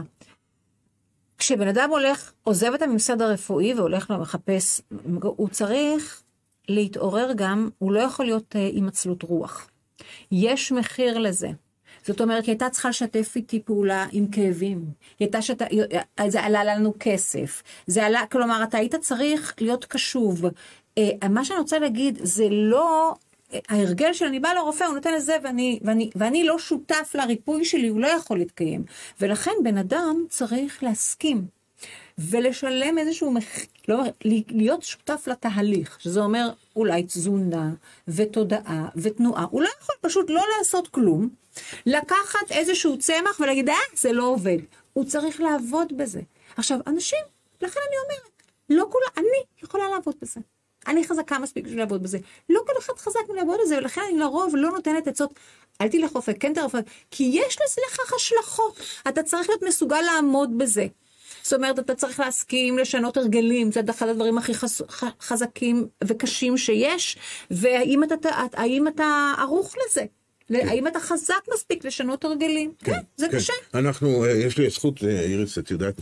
כשבן אדם הולך, עוזב את הממסד הרפואי והולך למחפש, הוא צריך להתעורר גם, הוא לא יכול להיות עם עצלות רוח. יש מחיר לזה. זאת אומרת, היא הייתה צריכה לשתף איתי פעולה עם כאבים. היא הייתה שת... זה עלה לנו כסף. זה עלה, כלומר, אתה היית צריך להיות קשוב. מה שאני רוצה להגיד, זה לא... ההרגל של אני בא לרופא, הוא נותן לזה, ואני, ואני, ואני לא שותף לריפוי שלי, הוא לא יכול להתקיים. ולכן בן אדם צריך להסכים, ולשלם איזשהו מחיר, לא, להיות שותף לתהליך, שזה אומר אולי תזונה, ותודעה, ותנועה. הוא לא יכול פשוט לא לעשות כלום, לקחת איזשהו צמח ולהגיד, אה, זה לא עובד. הוא צריך לעבוד בזה. עכשיו, אנשים, לכן אני אומרת, לא כולה, אני יכולה לעבוד בזה. אני חזקה מספיק בשביל לעבוד בזה. לא כל אחד חזק מלעבוד בזה, ולכן אני לרוב לא נותנת עצות, אל תלך רופא, כן תרופא, כי יש לזה לכך השלכות. אתה צריך להיות מסוגל לעמוד בזה. זאת אומרת, אתה צריך להסכים לשנות הרגלים, זה אחד הדברים הכי חז... חזקים וקשים שיש, והאם אתה, האם אתה ערוך לזה? כן. האם אתה חזק מספיק לשנות הרגלים? כן, כן זה כן. קשה. אנחנו, יש לי זכות, איריס, את יודעת,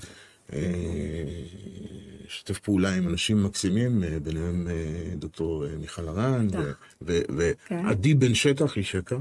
שתף פעולה עם אנשים מקסימים, ביניהם דוקטור מיכל הרן, ועדי בן שטח, איש יקר.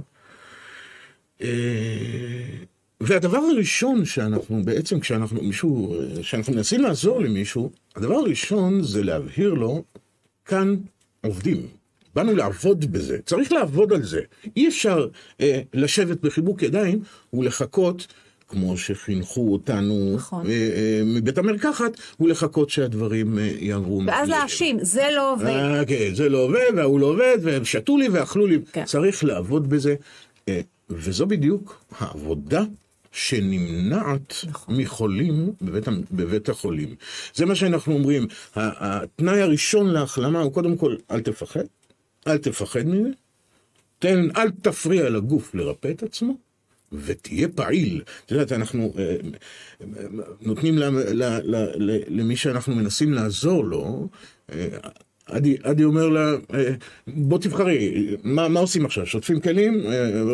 והדבר הראשון שאנחנו בעצם, כשאנחנו מישהו, שאנחנו מנסים לעזור למישהו, הדבר הראשון זה להבהיר לו, כאן עובדים. באנו לעבוד בזה, צריך לעבוד על זה. אי אפשר לשבת בחיבוק ידיים ולחכות, כמו שחינכו אותנו נכון. מבית המרקחת, ולחכות שהדברים יעברו. ואז להאשים, זה לא עובד. אה, כן, זה לא עובד, והוא לא עובד, והם שתו לי ואכלו לי. כן. צריך לעבוד בזה, וזו בדיוק העבודה שנמנעת נכון. מחולים בבית, בבית החולים. זה מה שאנחנו אומרים, התנאי הראשון להחלמה הוא קודם כל, אל תפחד, אל תפחד מזה, תן, אל תפריע לגוף לרפא את עצמו, ותהיה פעיל. את יודעת, אנחנו אה, נותנים לה, לה, לה, למי שאנחנו מנסים לעזור לו, אה, עדי, עדי אומר לה, בוא תבחרי, מה, מה עושים עכשיו? שוטפים כלים?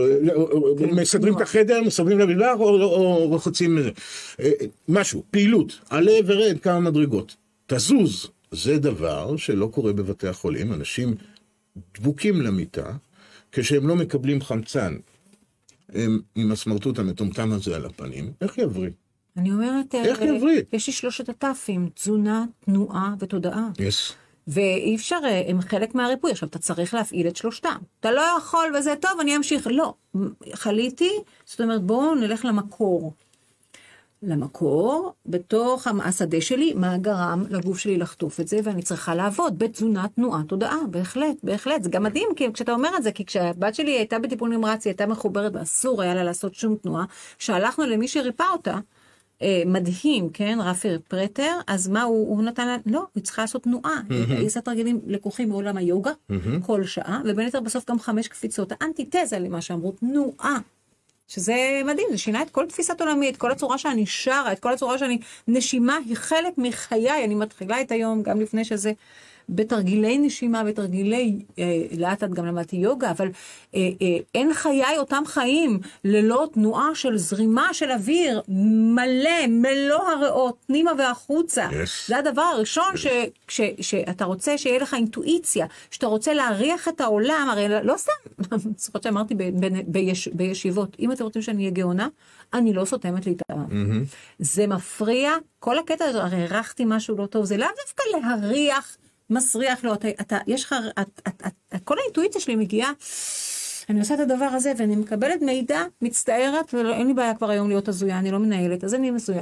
מסדרים את החדר, מסדרים למטבח, או, או רוחצים משהו, פעילות, עלה ורד כמה מדרגות. תזוז. זה דבר שלא קורה בבתי החולים. אנשים דבוקים למיטה, כשהם לא מקבלים חמצן, הם עם הסמרטוט המטומטם הזה על הפנים, איך יבריא? אני אומרת, איך יבריא? יש לי שלושת הטפים, תזונה, תנועה ותודעה. Yes. ואי אפשר, הם חלק מהריפוי. עכשיו, אתה צריך להפעיל את שלושתם. אתה לא יכול, וזה טוב, אני אמשיך. לא, חליתי, זאת אומרת, בואו נלך למקור. למקור, בתוך השדה שלי, מה גרם לגוף שלי לחטוף את זה, ואני צריכה לעבוד בתזונה, תנועה, תודעה. בהחלט, בהחלט. זה גם מדהים, כי כשאתה אומר את זה, כי כשהבת שלי הייתה בטיפול נמרץ, היא הייתה מחוברת, ואסור היה לה לעשות שום תנועה, שהלכנו למי שריפא אותה, מדהים, כן, רפי פרטר, אז מה הוא, הוא נתן לה, לא, היא צריכה לעשות תנועה, היא עושה תרגילים לקוחים מעולם היוגה, כל שעה, ובין יותר בסוף גם חמש קפיצות, האנטיתזה למה שאמרו, תנועה, שזה מדהים, זה שינה את כל תפיסת עולמי, את כל הצורה שאני שרה, את כל הצורה שאני, נשימה היא חלק מחיי, אני מתחילה את היום, גם לפני שזה, בתרגילי נשימה, בתרגילי, אה, לאט עד גם למדתי יוגה, אבל אה, אה, אין חיי אותם חיים, ללא תנועה של זרימה של אוויר, מלא, מלוא הריאות, פנימה והחוצה. Yes. זה הדבר הראשון ש, ש, שאתה רוצה שיהיה לך אינטואיציה, שאתה רוצה להריח את העולם, הרי לא סתם, זוכרת שאמרתי ב, ב, ביש, בישיבות, אם אתם רוצים שאני אהיה גאונה, אני לא סותמת לי את ה... Mm-hmm. זה מפריע, כל הקטע הזה, הרי הרחתי משהו לא טוב, זה לאו דווקא להריח, מסריח לו, אתה, אתה, יש לך, את, את, את, כל האינטואיציה שלי מגיעה, אני עושה את הדבר הזה, ואני מקבלת מידע, מצטערת, ואין לי בעיה כבר היום להיות הזויה, אני לא מנהלת, אז אני מזויה.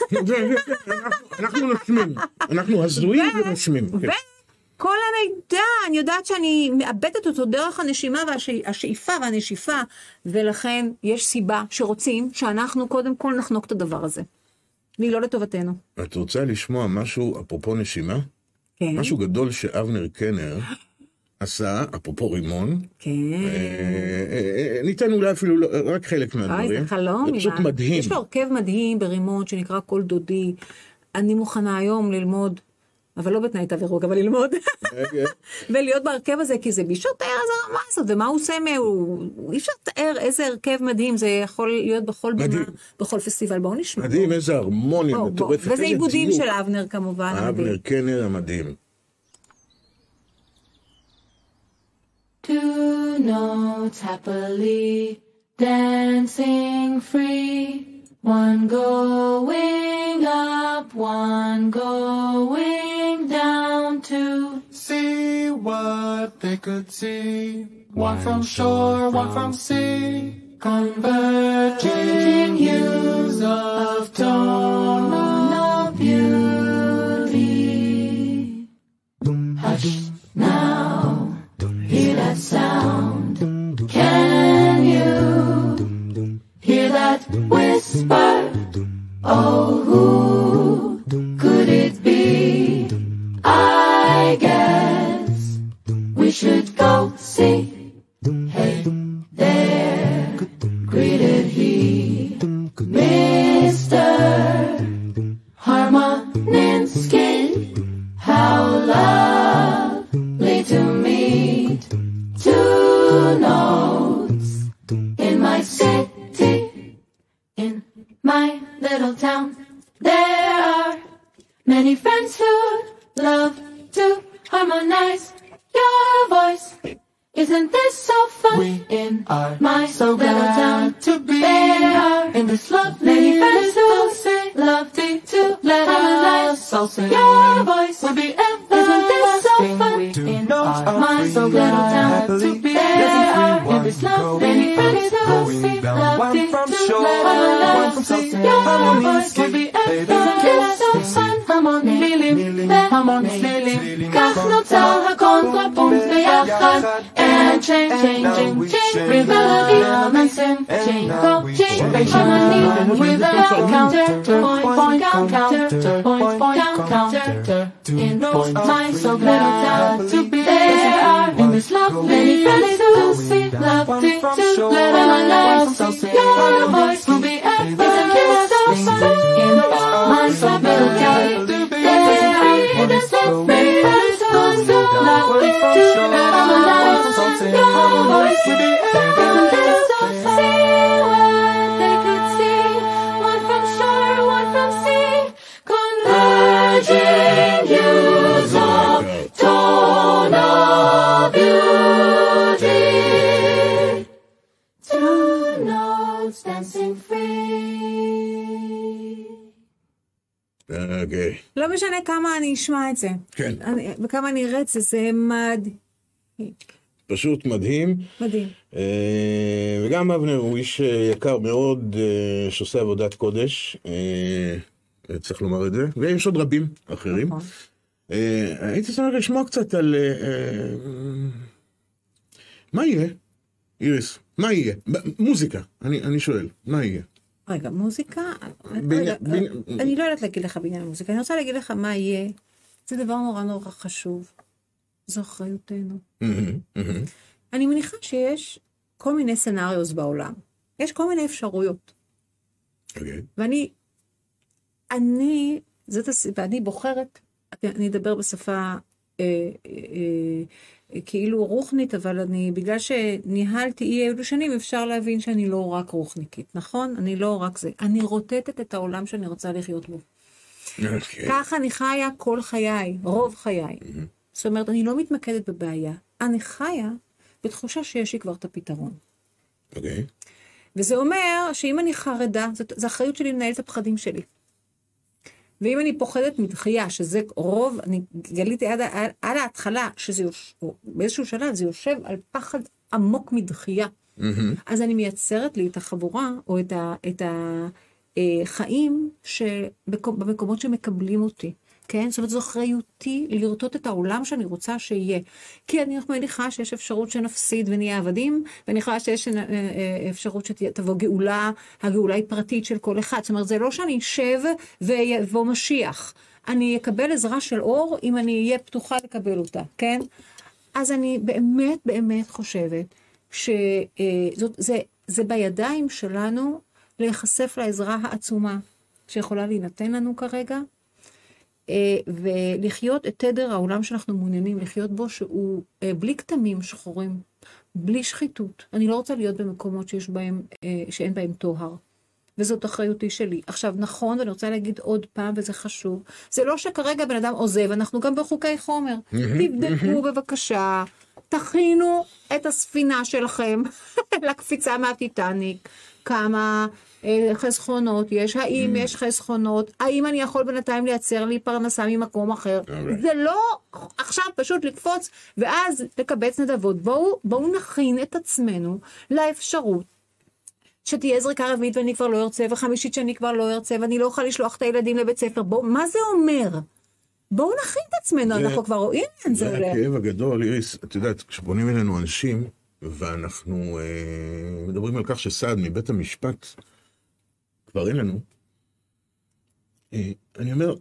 אנחנו נשמים, אנחנו הזויים ונשמים. וכל המידע, אני יודעת שאני מאבדת אותו דרך הנשימה, והשאיפה והנשיפה, ולכן יש סיבה שרוצים שאנחנו קודם כל נחנוק את הדבר הזה. והיא לא לטובתנו. את רוצה לשמוע משהו, אפרופו נשימה? כן. משהו גדול שאבנר קנר עשה, אפרופו רימון. כן. ניתן אולי אפילו רק חלק מהדברים. אוי, זה חלום. זה פשוט מדהים. יש לו הרכב מדהים ברימון שנקרא כל דודי. אני מוכנה היום ללמוד, אבל לא בתנאי תווירוג, אבל ללמוד. ולהיות בהרכב הזה, כי זה בישור תאר איזה רמה הזאת, ומה הוא עושה, אי אפשר תאר איזה הרכב מדהים, זה יכול להיות בכל בימה, בכל פסטיבל, בואו נשמע. מדהים, איזה הרמוניה מטורפת. וזה עיבודים של אבנר כמובן. אבנר קנר המדהים. Two notes happily dancing free, one going up, one going down to see what they could see. One from shore, one from sea, converging hues of tone of beauty. Hush now, hear that sound. Can you hear that whisper? Oh, who could it be? I guess we should go see. Hey there, greeted he, Mister Harmoninsky. How lovely to meet two notes in my city, in my little town. There are many friends who love to harmonize your voice. Isn't this so fun? We in are my so little town glad to be there are in this lovely many friends who city. love to, to let harmonize all sing. your voice. We'll be Isn't this so fun? Two In notes are my free, so little town happily to be there are in this going lovely friends who going down. love One to, from to shore, let one harmonize from sea. your Harmony voice. Will be baby, Isn't this so fun? Harmony מילים והמילים כך נוצר הקונטרפונקט ביחד and change, changing, change with melody and sing, change, change, harmony with a counter, point, point, counter, point, point, counter. in my so little town to be there are in this lovely friends to see, lovely to let my love your voice will be everything kiss so fun in my so little town there are in this lovely friends to see, lovely to let my love your voice will be everything kiss so fun. אוקיי. לא משנה כמה אני אשמע את זה. כן. אני, וכמה אני אראה את זה, זה מדהים. פשוט מדהים. מדהים. אה, וגם אבנר הוא איש יקר מאוד, אה, שעושה עבודת קודש. אה, צריך לומר את זה. ויש עוד רבים אחרים. נכון. אה, הייתי שמח לשמוע קצת על... אה, מה יהיה? איריס, מה יהיה? מוזיקה, אני, אני שואל, מה יהיה? רגע, מוזיקה? בין, רגע, בין, אני לא יודעת להגיד לך בעניין המוזיקה, אני רוצה להגיד לך מה יהיה. זה דבר נורא נורא חשוב. זו אחריותנו. אני מניחה שיש כל מיני סנריוס בעולם. יש כל מיני אפשרויות. אוקיי. ואני, אני, זאת הסיבה, אני בוחרת, אני אדבר בשפה אה, אה, אה, כאילו רוחנית, אבל אני, בגלל שניהלתי אי אלו שנים, אפשר להבין שאני לא רק רוחניקית, נכון? אני לא רק זה. אני רוטטת את העולם שאני רוצה לחיות בו. אוקיי. ככה אני חיה כל חיי, רוב חיי. זאת אומרת, אני לא מתמקדת בבעיה. אני חיה בתחושה שיש לי כבר את הפתרון. אוקיי. וזה אומר שאם אני חרדה, זו אחריות שלי לנהל את הפחדים שלי. ואם אני פוחדת מדחייה, שזה רוב, אני גליתי עד, עד, עד ההתחלה, שזה יוש, באיזשהו שלב, זה יושב על פחד עמוק מדחייה. Mm-hmm. אז אני מייצרת לי את החבורה, או את, ה, את החיים במקומות שמקבלים אותי. כן? זאת אומרת, זו אחריותי לרטוט את העולם שאני רוצה שיהיה. כי אני מניחה שיש אפשרות שנפסיד ונהיה עבדים, ואני חושבת שיש אפשרות שתבוא גאולה, הגאולה היא פרטית של כל אחד. זאת אומרת, זה לא שאני אשב ויבוא משיח. אני אקבל עזרה של אור, אם אני אהיה פתוחה לקבל אותה, כן? אז אני באמת, באמת חושבת שזה זה בידיים שלנו להיחשף לעזרה העצומה שיכולה להינתן לנו כרגע, ולחיות את תדר העולם שאנחנו מעוניינים לחיות בו, שהוא בלי כתמים שחורים, בלי שחיתות. אני לא רוצה להיות במקומות שיש בהם, שאין בהם טוהר. וזאת אחריותי שלי. עכשיו, נכון, ואני רוצה להגיד עוד פעם, וזה חשוב, זה לא שכרגע בן אדם עוזב, אנחנו גם בחוקי חומר. תבדקו בבקשה, תכינו את הספינה שלכם לקפיצה מהטיטניק, כמה חסכונות יש, האם יש חסכונות, האם אני יכול בינתיים לייצר לי פרנסה ממקום אחר. זה לא עכשיו פשוט לקפוץ, ואז לקבץ נדבות. בואו, בואו נכין את עצמנו לאפשרות שתהיה זריקה רביעית ואני כבר לא ארצה, וחמישית שאני כבר לא ארצה, ואני לא אוכל לשלוח את הילדים לבית ספר. בואו, מה זה אומר? בואו נכין את עצמנו, אנחנו כבר רואים את זה. זה הכאב הגדול, איריס, את יודעת, כשבונים אלינו אנשים, ואנחנו אה, מדברים על כך שסעד מבית המשפט כבר אין לנו, אה, אני אומר,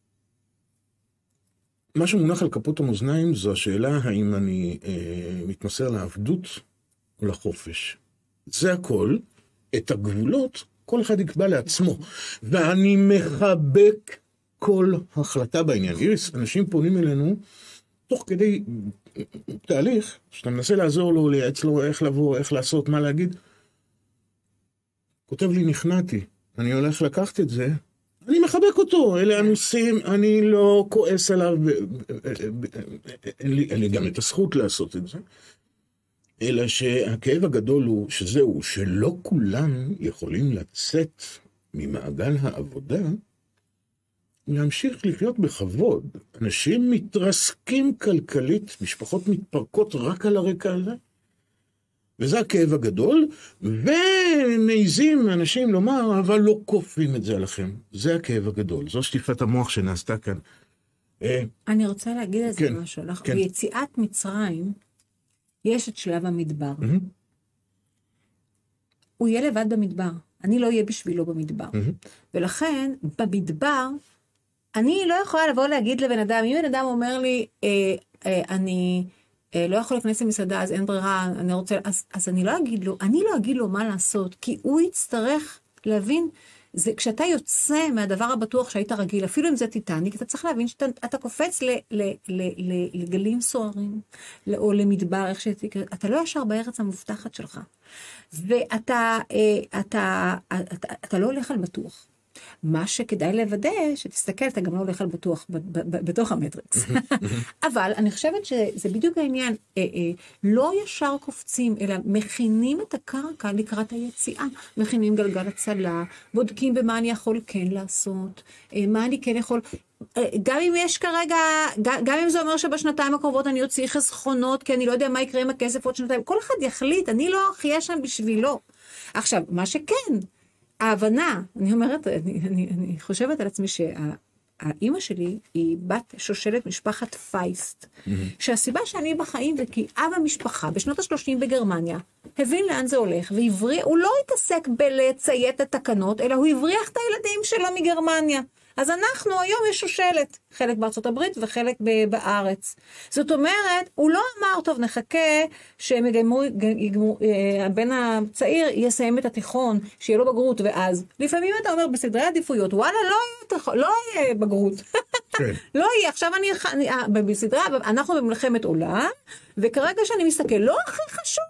מה שמונח על כפות המאזניים זו השאלה האם אני אה, מתמסר לעבדות או לחופש. זה הכל, את הגבולות, כל אחד יקבע לעצמו, ואני מחבק כל החלטה בעניין. איריס, אנשים פונים אלינו, תוך כדי תהליך, שאתה מנסה לעזור לו, לייעץ לו איך לבוא, איך לעשות, מה להגיד, כותב לי, נכנעתי, אני הולך לקחת את זה, אני מחבק אותו, אלה הנושאים, אני לא כועס עליו, אין לי, אין לי גם את הזכות לעשות את זה, אלא שהכאב הגדול הוא שזהו, שלא כולם יכולים לצאת ממעגל העבודה, להמשיך לחיות בכבוד. אנשים מתרסקים כלכלית, משפחות מתפרקות רק על הרקע הזה, וזה הכאב הגדול, ומעיזים אנשים לומר, אבל לא כופים את זה עליכם. זה הכאב הגדול, זו שטיפת המוח שנעשתה כאן. אני רוצה להגיד על זה כן, משהו. כן. ביציאת מצרים, יש את שלב המדבר. Mm-hmm. הוא יהיה לבד במדבר. אני לא אהיה בשבילו במדבר. Mm-hmm. ולכן, במדבר, אני לא יכולה לבוא להגיד לבן אדם, אם בן אדם אומר לי, אה, אה, אני אה, לא יכול להכנס למסעדה, אז אין ברירה, אני רוצה, אז, אז אני לא אגיד לו, אני לא אגיד לו מה לעשות, כי הוא יצטרך להבין, זה, כשאתה יוצא מהדבר הבטוח שהיית רגיל, אפילו אם זה טיטניק, אתה צריך להבין שאתה אתה קופץ ל, ל, ל, ל, לגלים סוערים, או למדבר, איך שתקרא, אתה לא ישר בארץ המובטחת שלך, ואתה אתה, אתה, אתה, אתה לא הולך על בטוח. מה שכדאי לוודא, שתסתכל, אתה גם לא הולך על בטוח בתוך המטריקס. אבל אני חושבת שזה בדיוק העניין, לא ישר קופצים, אלא מכינים את הקרקע לקראת היציאה, מכינים גלגל הצלה, בודקים במה אני יכול כן לעשות, מה אני כן יכול, גם אם יש כרגע, גם אם זה אומר שבשנתיים הקרובות אני אוציא חסכונות, כי אני לא יודע מה יקרה עם הכסף עוד שנתיים, כל אחד יחליט, אני לא אחיה שם בשבילו. עכשיו, מה שכן, ההבנה, אני אומרת, אני, אני, אני חושבת על עצמי שהאימא שלי היא בת שושלת משפחת פייסט, mm-hmm. שהסיבה שאני בחיים זה כי אב המשפחה בשנות ה-שלושים בגרמניה הבין לאן זה הולך, והבריח, הוא לא התעסק בלציית התקנות, אלא הוא הבריח את הילדים שלו מגרמניה. אז אנחנו היום יש שושלת, חלק בארצות הברית וחלק בארץ. זאת אומרת, הוא לא אמר, טוב, נחכה שהם יגמרו, יגמרו, הבן הצעיר יסיים את התיכון, שיהיה לו בגרות, ואז לפעמים אתה אומר בסדרי עדיפויות, וואלה, לא יהיה, לא יהיה בגרות. כן. לא יהיה, עכשיו אני, אני בסדרה, אנחנו במלחמת עולם, וכרגע שאני מסתכל, לא הכי חשוב,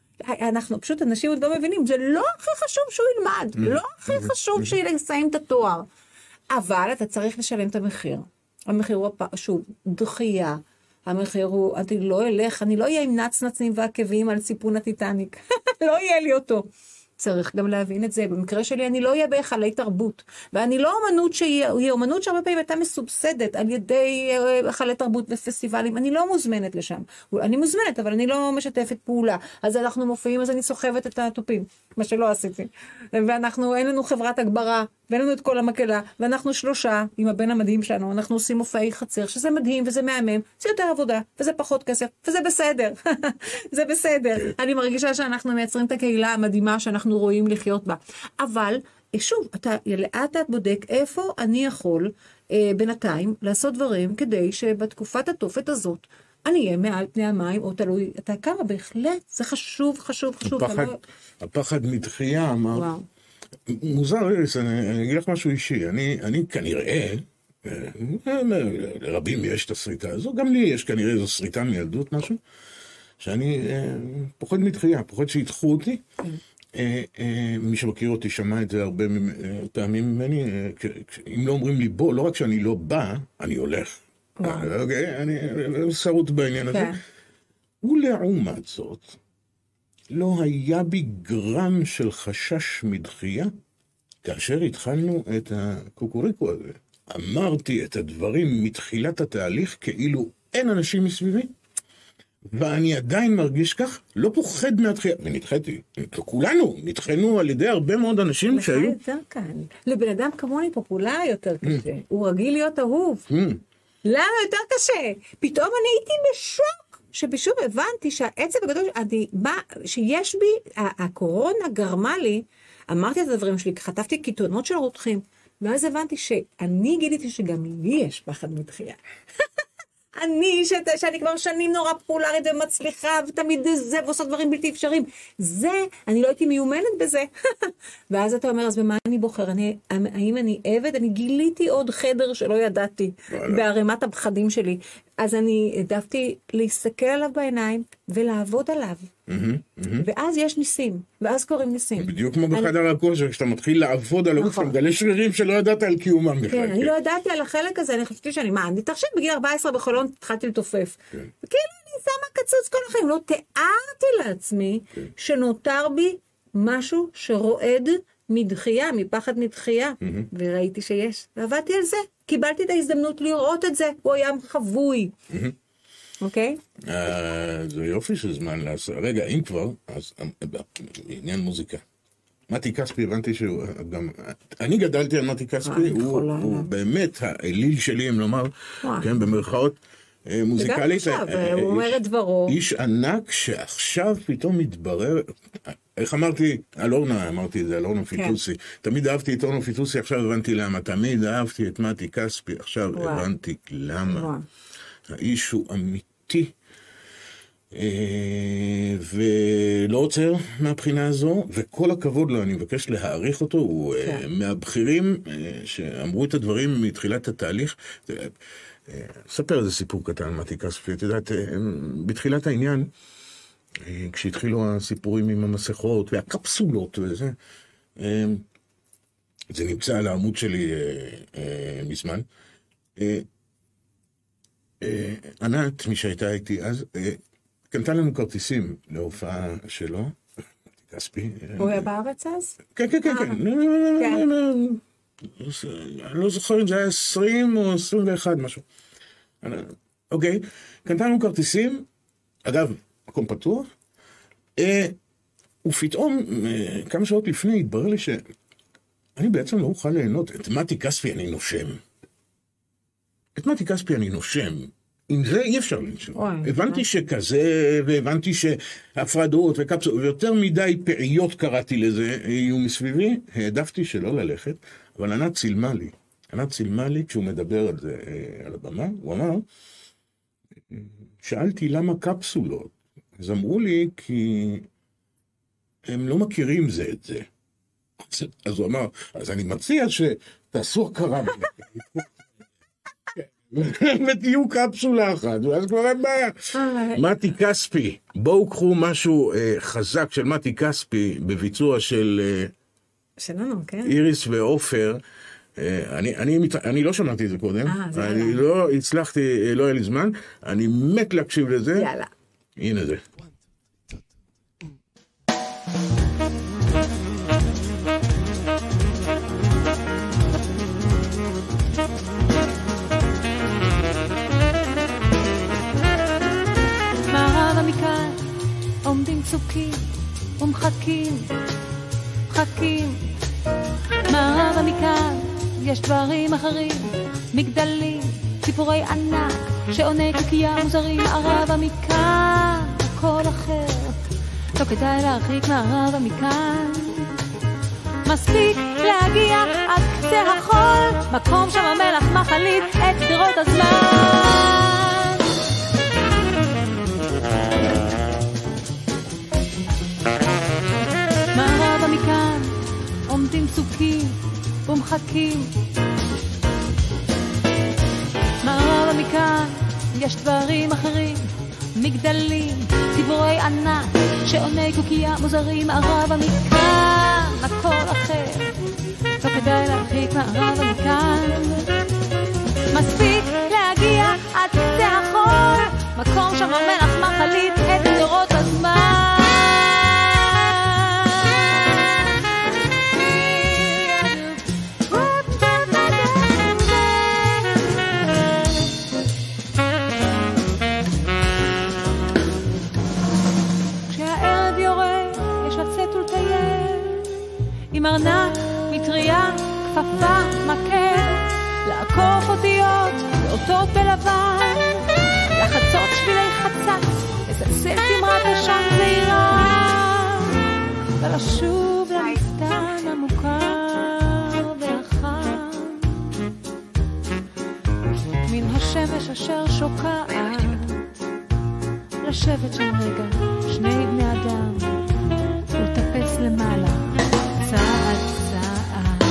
אנחנו פשוט אנשים עוד לא מבינים, זה לא הכי חשוב שהוא ילמד, לא הכי חשוב שיסיים את התואר. אבל אתה צריך לשלם את המחיר. המחיר הוא שוב דחייה. המחיר הוא, אני לא אלך, אני לא אהיה עם נצנצים ועקבים על סיפון הטיטניק. לא יהיה לי אותו. צריך גם להבין את זה. במקרה שלי אני לא אהיה בהיכלי תרבות. ואני לא אומנות שהיא אומנות שהרבה פעמים הייתה מסובסדת על ידי היכלי תרבות ופסטיבלים. אני לא מוזמנת לשם. אני מוזמנת, אבל אני לא משתפת פעולה. אז אנחנו מופיעים, אז אני סוחבת את הטופים. מה שלא עשיתי. ואנחנו, אין לנו חברת הגברה, ואין לנו את כל המקלה, ואנחנו שלושה, עם הבן המדהים שלנו, אנחנו עושים מופעי חצר, שזה מדהים וזה מהמם, זה יותר עבודה, וזה פחות כסף, וזה בסדר. זה בסדר. אני מרגישה שאנחנו מייצרים את הקהילה המדהימה שאנחנו רואים לחיות בה. אבל, שוב, אתה לאט לאט בודק איפה אני יכול אה, בינתיים לעשות דברים, כדי שבתקופת התופת הזאת, אני אהיה מעל פני המים, או תלוי, אתה כמה בהחלט, זה חשוב, חשוב, חשוב. הפחד, לא... הפחד מדחייה, אמר, וואו. מוזר, אני, אני אגיד לך משהו אישי, אני, אני כנראה, לרבים יש את הסריטה הזו, גם לי יש כנראה איזו סריטה מילדות משהו, שאני פוחד מדחייה, פוחד שידחו אותי, מי שמכיר אותי שמע את זה הרבה פעמים ממני, אם לא אומרים לי בוא, לא רק שאני לא בא, אני הולך. אוקיי, אני שרוט בעניין הזה. ולעומת זאת, לא היה בי גרם של חשש מדחייה, כאשר התחלנו את הקוקוריקו הזה. אמרתי את הדברים מתחילת התהליך, כאילו אין אנשים מסביבי, ואני עדיין מרגיש כך, לא פוחד מהתחייה, ונדחיתי, כולנו, נדחנו על ידי הרבה מאוד אנשים לך שהיו... יותר קל, לבן אדם כמוני פופולרי יותר קשה, הוא רגיל להיות אהוב. למה יותר קשה? פתאום אני הייתי בשוק, שבשוב הבנתי שהעצב הגדול, אני, מה, שיש בי, הקורונה גרמה לי, אמרתי את הדברים שלי, חטפתי כיתונות של רותחים, ואז הבנתי שאני גיליתי שגם לי יש פחד מדחייה. אני, ש... שאני כבר שנים נורא פופולרית ומצליחה, ותמיד זה, ועושה דברים בלתי אפשריים. זה, אני לא הייתי מיומנת בזה. ואז אתה אומר, אז במה אני בוחר? אני, האם אני עבד? אני גיליתי עוד חדר שלא ידעתי, בערימת הפחדים שלי. אז אני העדפתי להסתכל עליו בעיניים, ולעבוד עליו. ואז יש ניסים, ואז קוראים ניסים. בדיוק כמו בחדר הכושר, כשאתה מתחיל לעבוד על הגוף, אתה מגלה שרירים שלא ידעת על קיומם. כן, אני לא ידעתי על החלק הזה, אני חשבתי שאני, מה, אני תחשב בגיל ארבע עשרה בחולון, התחלתי לתופף. וכאילו אני שמה קצוץ כל החיים, לא תיארתי לעצמי שנותר בי משהו שרועד מדחייה, מפחד מדחייה, וראיתי שיש, ועבדתי על זה, קיבלתי את ההזדמנות לראות את זה, הוא היה חבוי. אוקיי? זה יופי של זמן לעשות. רגע, אם כבר, אז עניין מוזיקה. מתי כספי, הבנתי שהוא גם... אני גדלתי על מתי כספי, הוא באמת האליל שלי, אם לומר, כן, במרכאות מוזיקלית. וגם עכשיו, הוא אומר את דברו. איש ענק שעכשיו פתאום מתברר, איך אמרתי? על אורנה, אמרתי את זה, על אורנה פיטוסי. תמיד אהבתי את אורנה פיטוסי, עכשיו הבנתי למה. תמיד אהבתי את מתי כספי, עכשיו הבנתי למה. האיש הוא אמיתי, ולא עוצר מהבחינה הזו, וכל הכבוד לו, אני מבקש להעריך אותו, הוא מהבחירים שאמרו את הדברים מתחילת התהליך. ספר איזה סיפור קטן על מתי כספי, את יודעת, בתחילת העניין, כשהתחילו הסיפורים עם המסכות והקפסולות וזה, זה נמצא על העמוד שלי מזמן. ענת, מי שהייתה איתי אז, קנתה לנו כרטיסים להופעה שלו, כספי. הוא היה בארץ אז? כן, כן, כן, כן. אני לא זוכר אם זה היה עשרים או עשרים ואחת, משהו. אוקיי, קנתה לנו כרטיסים, אגב, מקום פתוח, ופתאום, כמה שעות לפני, התברר לי שאני בעצם לא אוכל ליהנות. את מתי כספי אני נושם. את מתי כספי אני נושם. עם זה אי אפשר לנשום. הבנתי שכזה, והבנתי שהפרדות וקפסולות, ויותר מדי פעיות קראתי לזה, יהיו מסביבי, העדפתי שלא ללכת, אבל ענת צילמה לי. ענת צילמה לי, כשהוא מדבר על זה, על הבמה, הוא אמר, שאלתי למה קפסולות. אז אמרו לי, כי הם לא מכירים זה את זה. אז הוא אמר, אז אני מציע שתעשו הכרה. ותהיו קפסולה אחת, ואז כבר אין בעיה. מתי כספי, בואו קחו משהו חזק של מתי כספי, בביצוע של איריס ואופר. אני לא שמעתי את זה קודם, אני לא הצלחתי, לא היה לי זמן, אני מת להקשיב לזה. יאללה. הנה זה. עומדים צוקים ומחכים, מחכים. מערבה מכאן יש דברים אחרים, מגדלים, ציפורי ענק, שעוני קוקייה מוזרים. מערבה מכאן הכל אחר, לא כדאי להרחיק מערבה מכאן. מספיק להגיע עד קצה החול, מקום שם המלח מחליט את דירות הזמן. מערבה מכאן עומדים צוקים ומחכים. מערבה מכאן יש דברים אחרים, מגדלים, ציבורי ענק, שעוני קוקייה מוזרים. מערבה מכאן הכל אחר, לא כדאי להרחיק מערבה מכאן. מספיק להגיע עד קצה החול, מקום שם המלח מחליט את דורות הזמן. עם ארנק, מטריה, כפפה, מקל, לעקוף אותיות, לאותות בלבן, לחצות שבילי חצץ, לסלסל תמרת לשם זהירה, ולשוב למפתן המוכר והחם, מן השמש אשר שוקעת, לשבת שם רגע, שני בני אדם, ולטפס למעלה. צעד צעד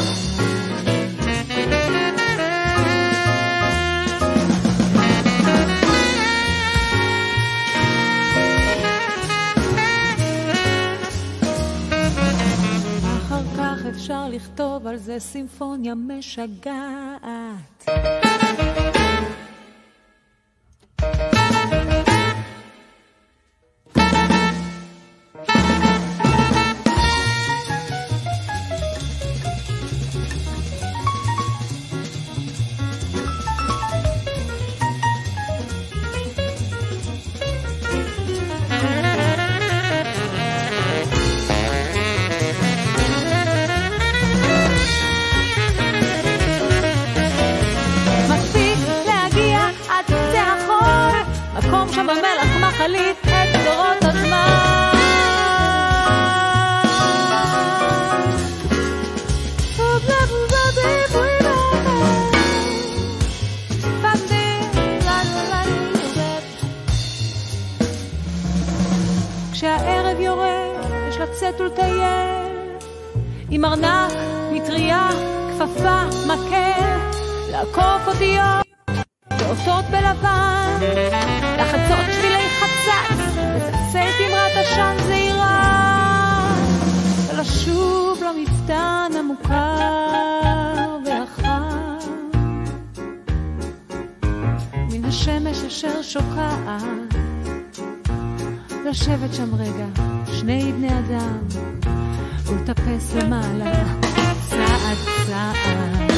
אחר כך אפשר לכתוב על זה סימפוניה משגעת. מקום שם במלח מחליט את דורות הזמן. לצאת ולטייל, עם ארנק, מטריה, כפפה, מקל, לעקוף אותיות ואותות בלבן, לחצות שבילי חצץ, לצלצל תמרת עשן זהירה, ולשוב למפתן המוכר והחם, מן השמש אשר שוקעת, לשבת שם רגע, שני בני אדם, ולטפס למעלה, צעד צעד.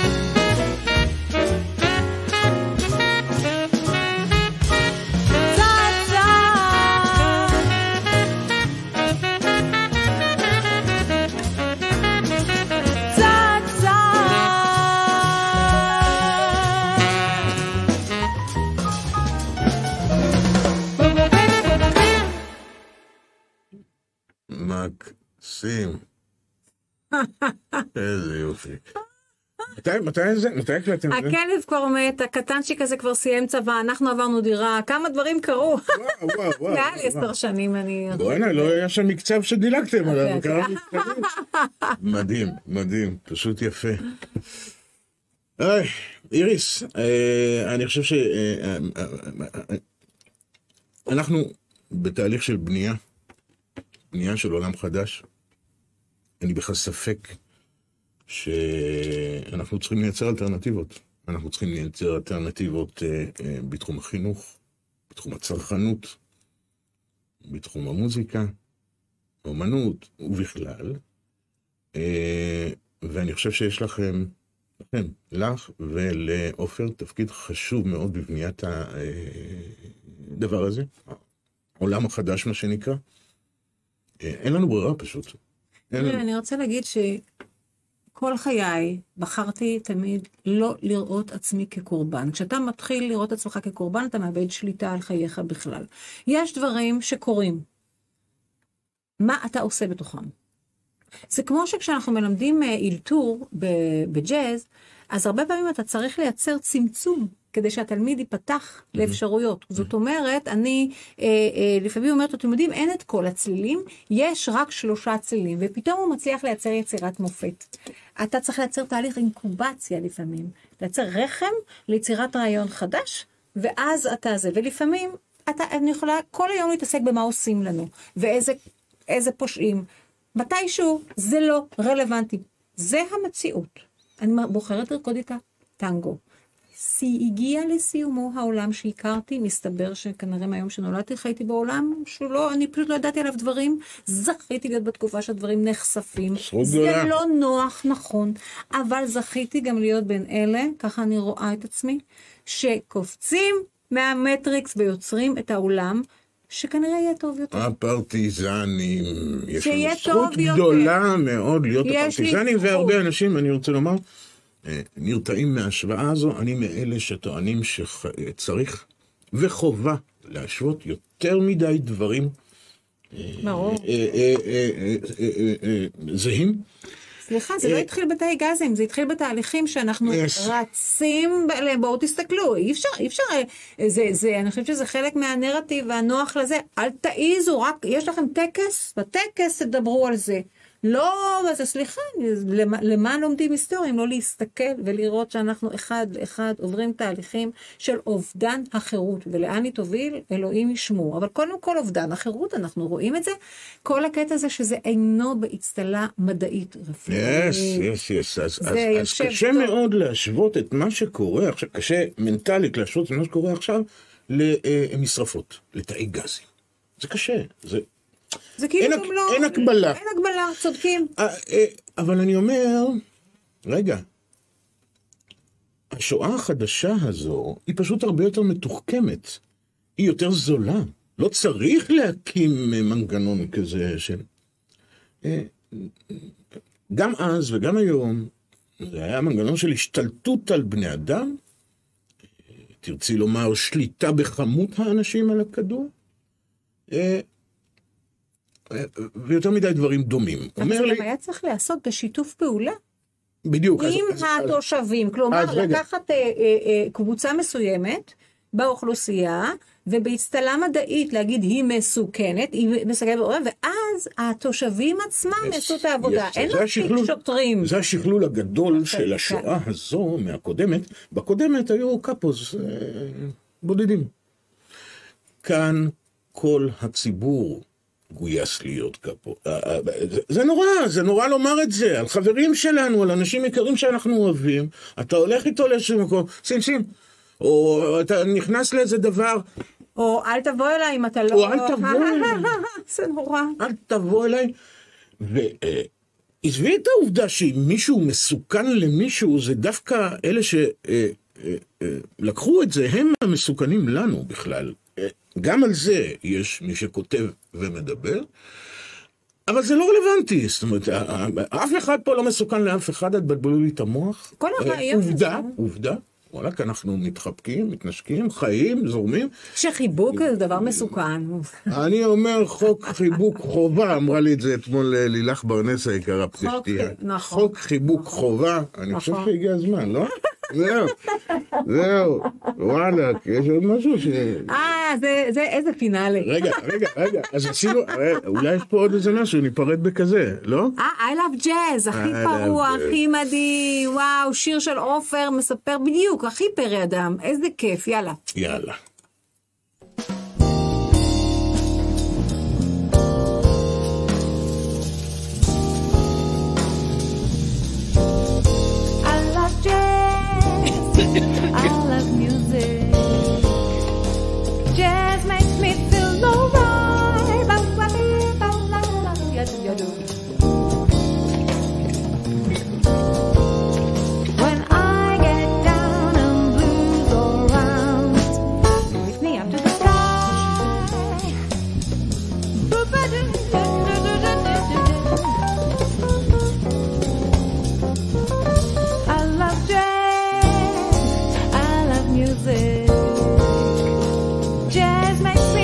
מקסים. איזה יופי. מתי, מתי זה? מתי הקלטתם? הכלב כבר מת, הקטנצ'יק הזה כבר סיים צבא, אנחנו עברנו דירה, כמה דברים קרו. וואו, וואו, וואו. מעל עשר שנים אני... בוא'נה, לא היה שם מקצב שדילגתם עליו. מדהים, מדהים, פשוט יפה. איריס, אני חושב שאנחנו בתהליך של בנייה, בנייה של עולם חדש. אני בכלל ספק שאנחנו צריכים לייצר אלטרנטיבות. אנחנו צריכים לייצר אלטרנטיבות בתחום החינוך, בתחום הצרכנות, בתחום המוזיקה, האומנות ובכלל. ואני חושב שיש לכם, לכם, לך ולאופר, תפקיד חשוב מאוד בבניית הדבר הזה, העולם החדש מה שנקרא. אין לנו ברירה פשוט. אני רוצה להגיד שכל חיי בחרתי תמיד לא לראות עצמי כקורבן. כשאתה מתחיל לראות עצמך כקורבן, אתה מאבד שליטה על חייך בכלל. יש דברים שקורים. מה אתה עושה בתוכם? זה כמו שכשאנחנו מלמדים אילתור בג'אז, אז הרבה פעמים אתה צריך לייצר צמצום, כדי שהתלמיד ייפתח לאפשרויות. זאת אומרת, אני לפעמים אומרת, אתם יודעים, אין את כל הצלילים, יש רק שלושה צלילים, ופתאום הוא מצליח לייצר יצירת מופת. אתה צריך לייצר תהליך אינקובציה לפעמים, לייצר רחם ליצירת רעיון חדש, ואז אתה זה, ולפעמים אתה, אני יכולה כל היום להתעסק במה עושים לנו, ואיזה איזה פושעים. מתישהו זה לא רלוונטי. זה המציאות. אני בוחרת לרקוד איתה טנגו. הגיע לסיומו העולם שהכרתי, מסתבר שכנראה מהיום שנולדתי חייתי בעולם שלא, אני פשוט לא ידעתי עליו דברים, זכיתי להיות בתקופה שהדברים נחשפים, זה לא נוח, נכון, אבל זכיתי גם להיות בין אלה, ככה אני רואה את עצמי, שקופצים מהמטריקס ויוצרים את העולם, שכנראה יהיה טוב יותר. הפרטיזנים, יש לנו זכות גדולה מאוד להיות הפרטיזנים, והרבה אנשים, אני רוצה לומר, נרתעים מההשוואה הזו, אני מאלה שטוענים שצריך וחובה להשוות יותר מדי דברים זהים. סליחה, זה לא התחיל בתאי גזים, זה התחיל בתהליכים שאנחנו רצים, בואו תסתכלו, אי אפשר, אי אפשר, אני חושבת שזה חלק מהנרטיב והנוח לזה, אל תעיזו, רק יש לכם טקס, בטקס תדברו על זה. לא, אז סליחה, למה, למה לומדים היסטוריה? אם לא להסתכל ולראות שאנחנו אחד לאחד עוברים תהליכים של אובדן החירות, ולאן היא תוביל? אלוהים ישמור. אבל קודם כל אובדן החירות, אנחנו רואים את זה, כל הקטע הזה שזה אינו באצטלה מדעית רפואית. יש, יש, יש. אז, אז, אז קשה טוב. מאוד להשוות את מה שקורה עכשיו, קשה מנטלית להשוות את מה שקורה עכשיו למשרפות, לתאי גזים. זה קשה, זה... זה כאילו גם לא... אין הקבלה. אין הקבלה, צודקים. אבל אני אומר, רגע, השואה החדשה הזו היא פשוט הרבה יותר מתוחכמת. היא יותר זולה. לא צריך להקים מנגנון כזה של... גם אז וגם היום, זה היה מנגנון של השתלטות על בני אדם, תרצי לומר שליטה בכמות האנשים על הכדור, ויותר מדי דברים דומים. אבל זה גם היה צריך לעשות בשיתוף פעולה. בדיוק. עם התושבים, כלומר לקחת קבוצה מסוימת באוכלוסייה, ובאצטלה מדעית להגיד היא מסוכנת, היא מסוכנת, ואז התושבים עצמם יעשו את העבודה. אין מספיק שוטרים. זה השכלול הגדול של השואה הזו מהקודמת. בקודמת היו קפוז בודדים. כאן כל הציבור גויס להיות קפו. זה נורא, זה נורא לומר את זה, על חברים שלנו, על אנשים יקרים שאנחנו אוהבים, אתה הולך איתו לאיזשהו מקום, שים שים, או אתה נכנס לאיזה דבר, או אל תבוא אליי אם אתה לא... או אל תבוא אליי. זה נורא. אל תבוא אליי. ועזבי את העובדה שאם מישהו מסוכן למישהו, זה דווקא אלה שלקחו את זה, הם המסוכנים לנו בכלל. גם על זה יש מי שכותב ומדבר, אבל זה לא רלוונטי. זאת אומרת, אף אחד פה לא מסוכן לאף אחד, את בלבלו לי את המוח. כל הרעיון. עובדה, עובדה. וואלה, כי אנחנו מתחבקים, מתנשקים, חיים, זורמים. שחיבוק זה דבר מסוכן. אני אומר חוק חיבוק חובה, אמרה לי את זה אתמול לילך ברנס היקרה פשטיה. חוק חיבוק חובה, אני חושב שהגיע הזמן, לא? זהו, זהו, וואלה, יש עוד משהו ש... אה, זה איזה פינאלי. רגע, רגע, רגע, אז עשינו, אולי יש פה עוד איזה משהו, ניפרד בכזה, לא? אה, I love jazz, הכי פרוע, הכי מדהים, וואו, שיר של עופר מספר בדיוק, הכי פרי אדם, איזה כיף, יאללה. יאללה. I love music. Jazz makes me feel alright. When I get down and blues go round, lift me up to the sky. I love jazz. Jazz makes me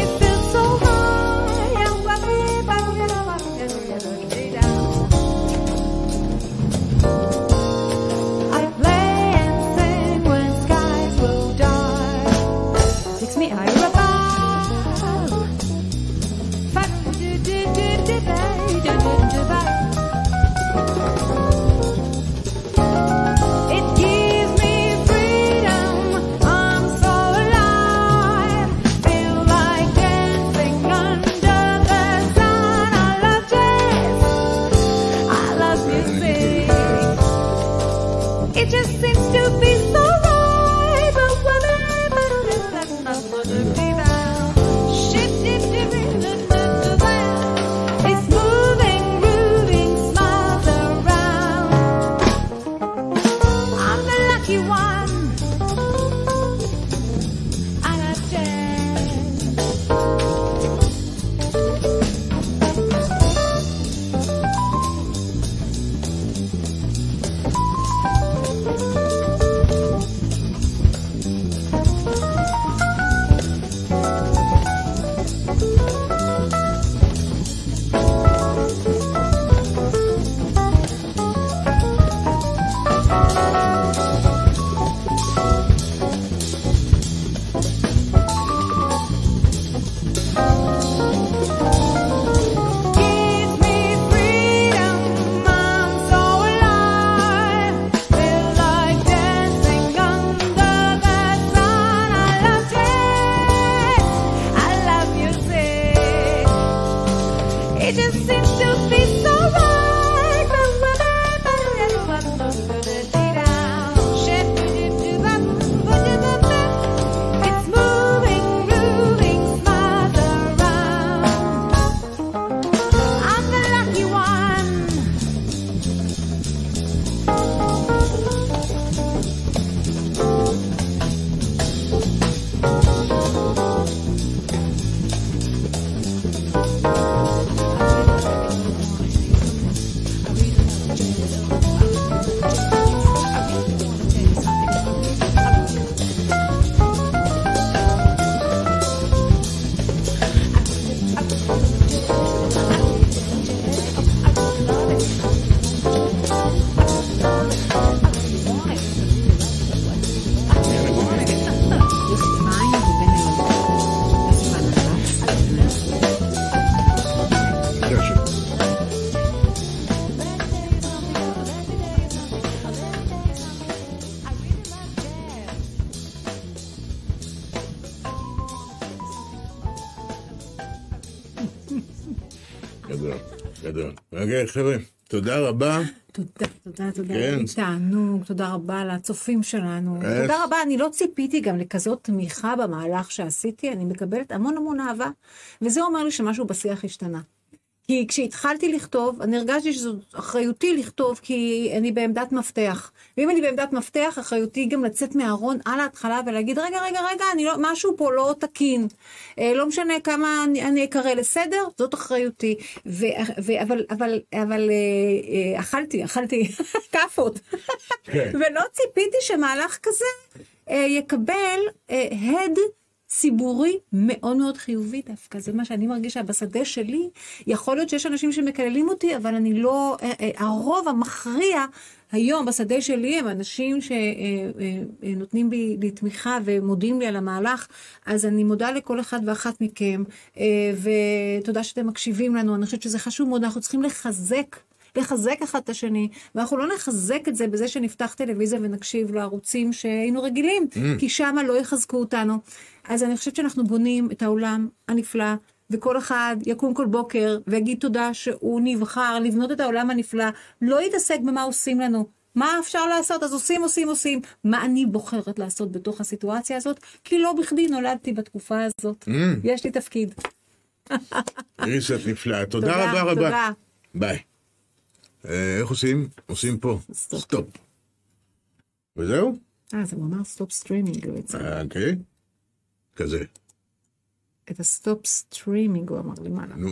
גדול, גדול. רגע, חבר'ה, תודה רבה. תודה, תודה, תודה. כן. תענוג, תודה רבה לצופים שלנו. אה. תודה רבה, אני לא ציפיתי גם לכזאת תמיכה במהלך שעשיתי, אני מקבלת המון המון אהבה, וזה אומר לי שמשהו בשיח השתנה. כי כשהתחלתי לכתוב, אני הרגשתי שזו אחריותי לכתוב, כי אני בעמדת מפתח. ואם אני בעמדת מפתח, אחריותי גם לצאת מהארון על ההתחלה ולהגיד, רגע, רגע, רגע, אני לא, משהו פה לא תקין. אה, לא משנה כמה אני, אני אקרא לסדר, זאת אחריותי. ו, ו, אבל, אבל, אבל, אה, אה, אכלתי, אכלתי כפות. כן. ולא ציפיתי שמהלך כזה אה, יקבל אה, הד ציבורי מאוד מאוד חיובי דווקא. זה מה שאני מרגישה בשדה שלי. יכול להיות שיש אנשים שמקללים אותי, אבל אני לא, הרוב המכריע היום בשדה שלי הם אנשים שנותנים לי, לי תמיכה ומודים לי על המהלך, אז אני מודה לכל אחד ואחת מכם, ותודה שאתם מקשיבים לנו. אני חושבת שזה חשוב מאוד, אנחנו צריכים לחזק לחזק אחד את השני, ואנחנו לא נחזק את זה בזה שנפתח טלוויזיה ונקשיב לערוצים שהיינו רגילים, mm. כי שם לא יחזקו אותנו. אז אני חושבת שאנחנו בונים את העולם הנפלא, וכל אחד יקום כל בוקר ויגיד תודה שהוא נבחר לבנות את העולם הנפלא, לא יתעסק במה עושים לנו. מה אפשר לעשות? אז עושים, עושים, עושים. מה אני בוחרת לעשות בתוך הסיטואציה הזאת? כי לא בכדי נולדתי בתקופה הזאת. Mm. יש לי תפקיד. איריס, את נפלאה. תודה רבה רבה. תודה. ביי. איך עושים? עושים פה. סטופ. וזהו? אה, זה ממש סטופ סטרימינג. אוקיי. כזה. את הסטופ סטרימינג הוא אמר למעלה.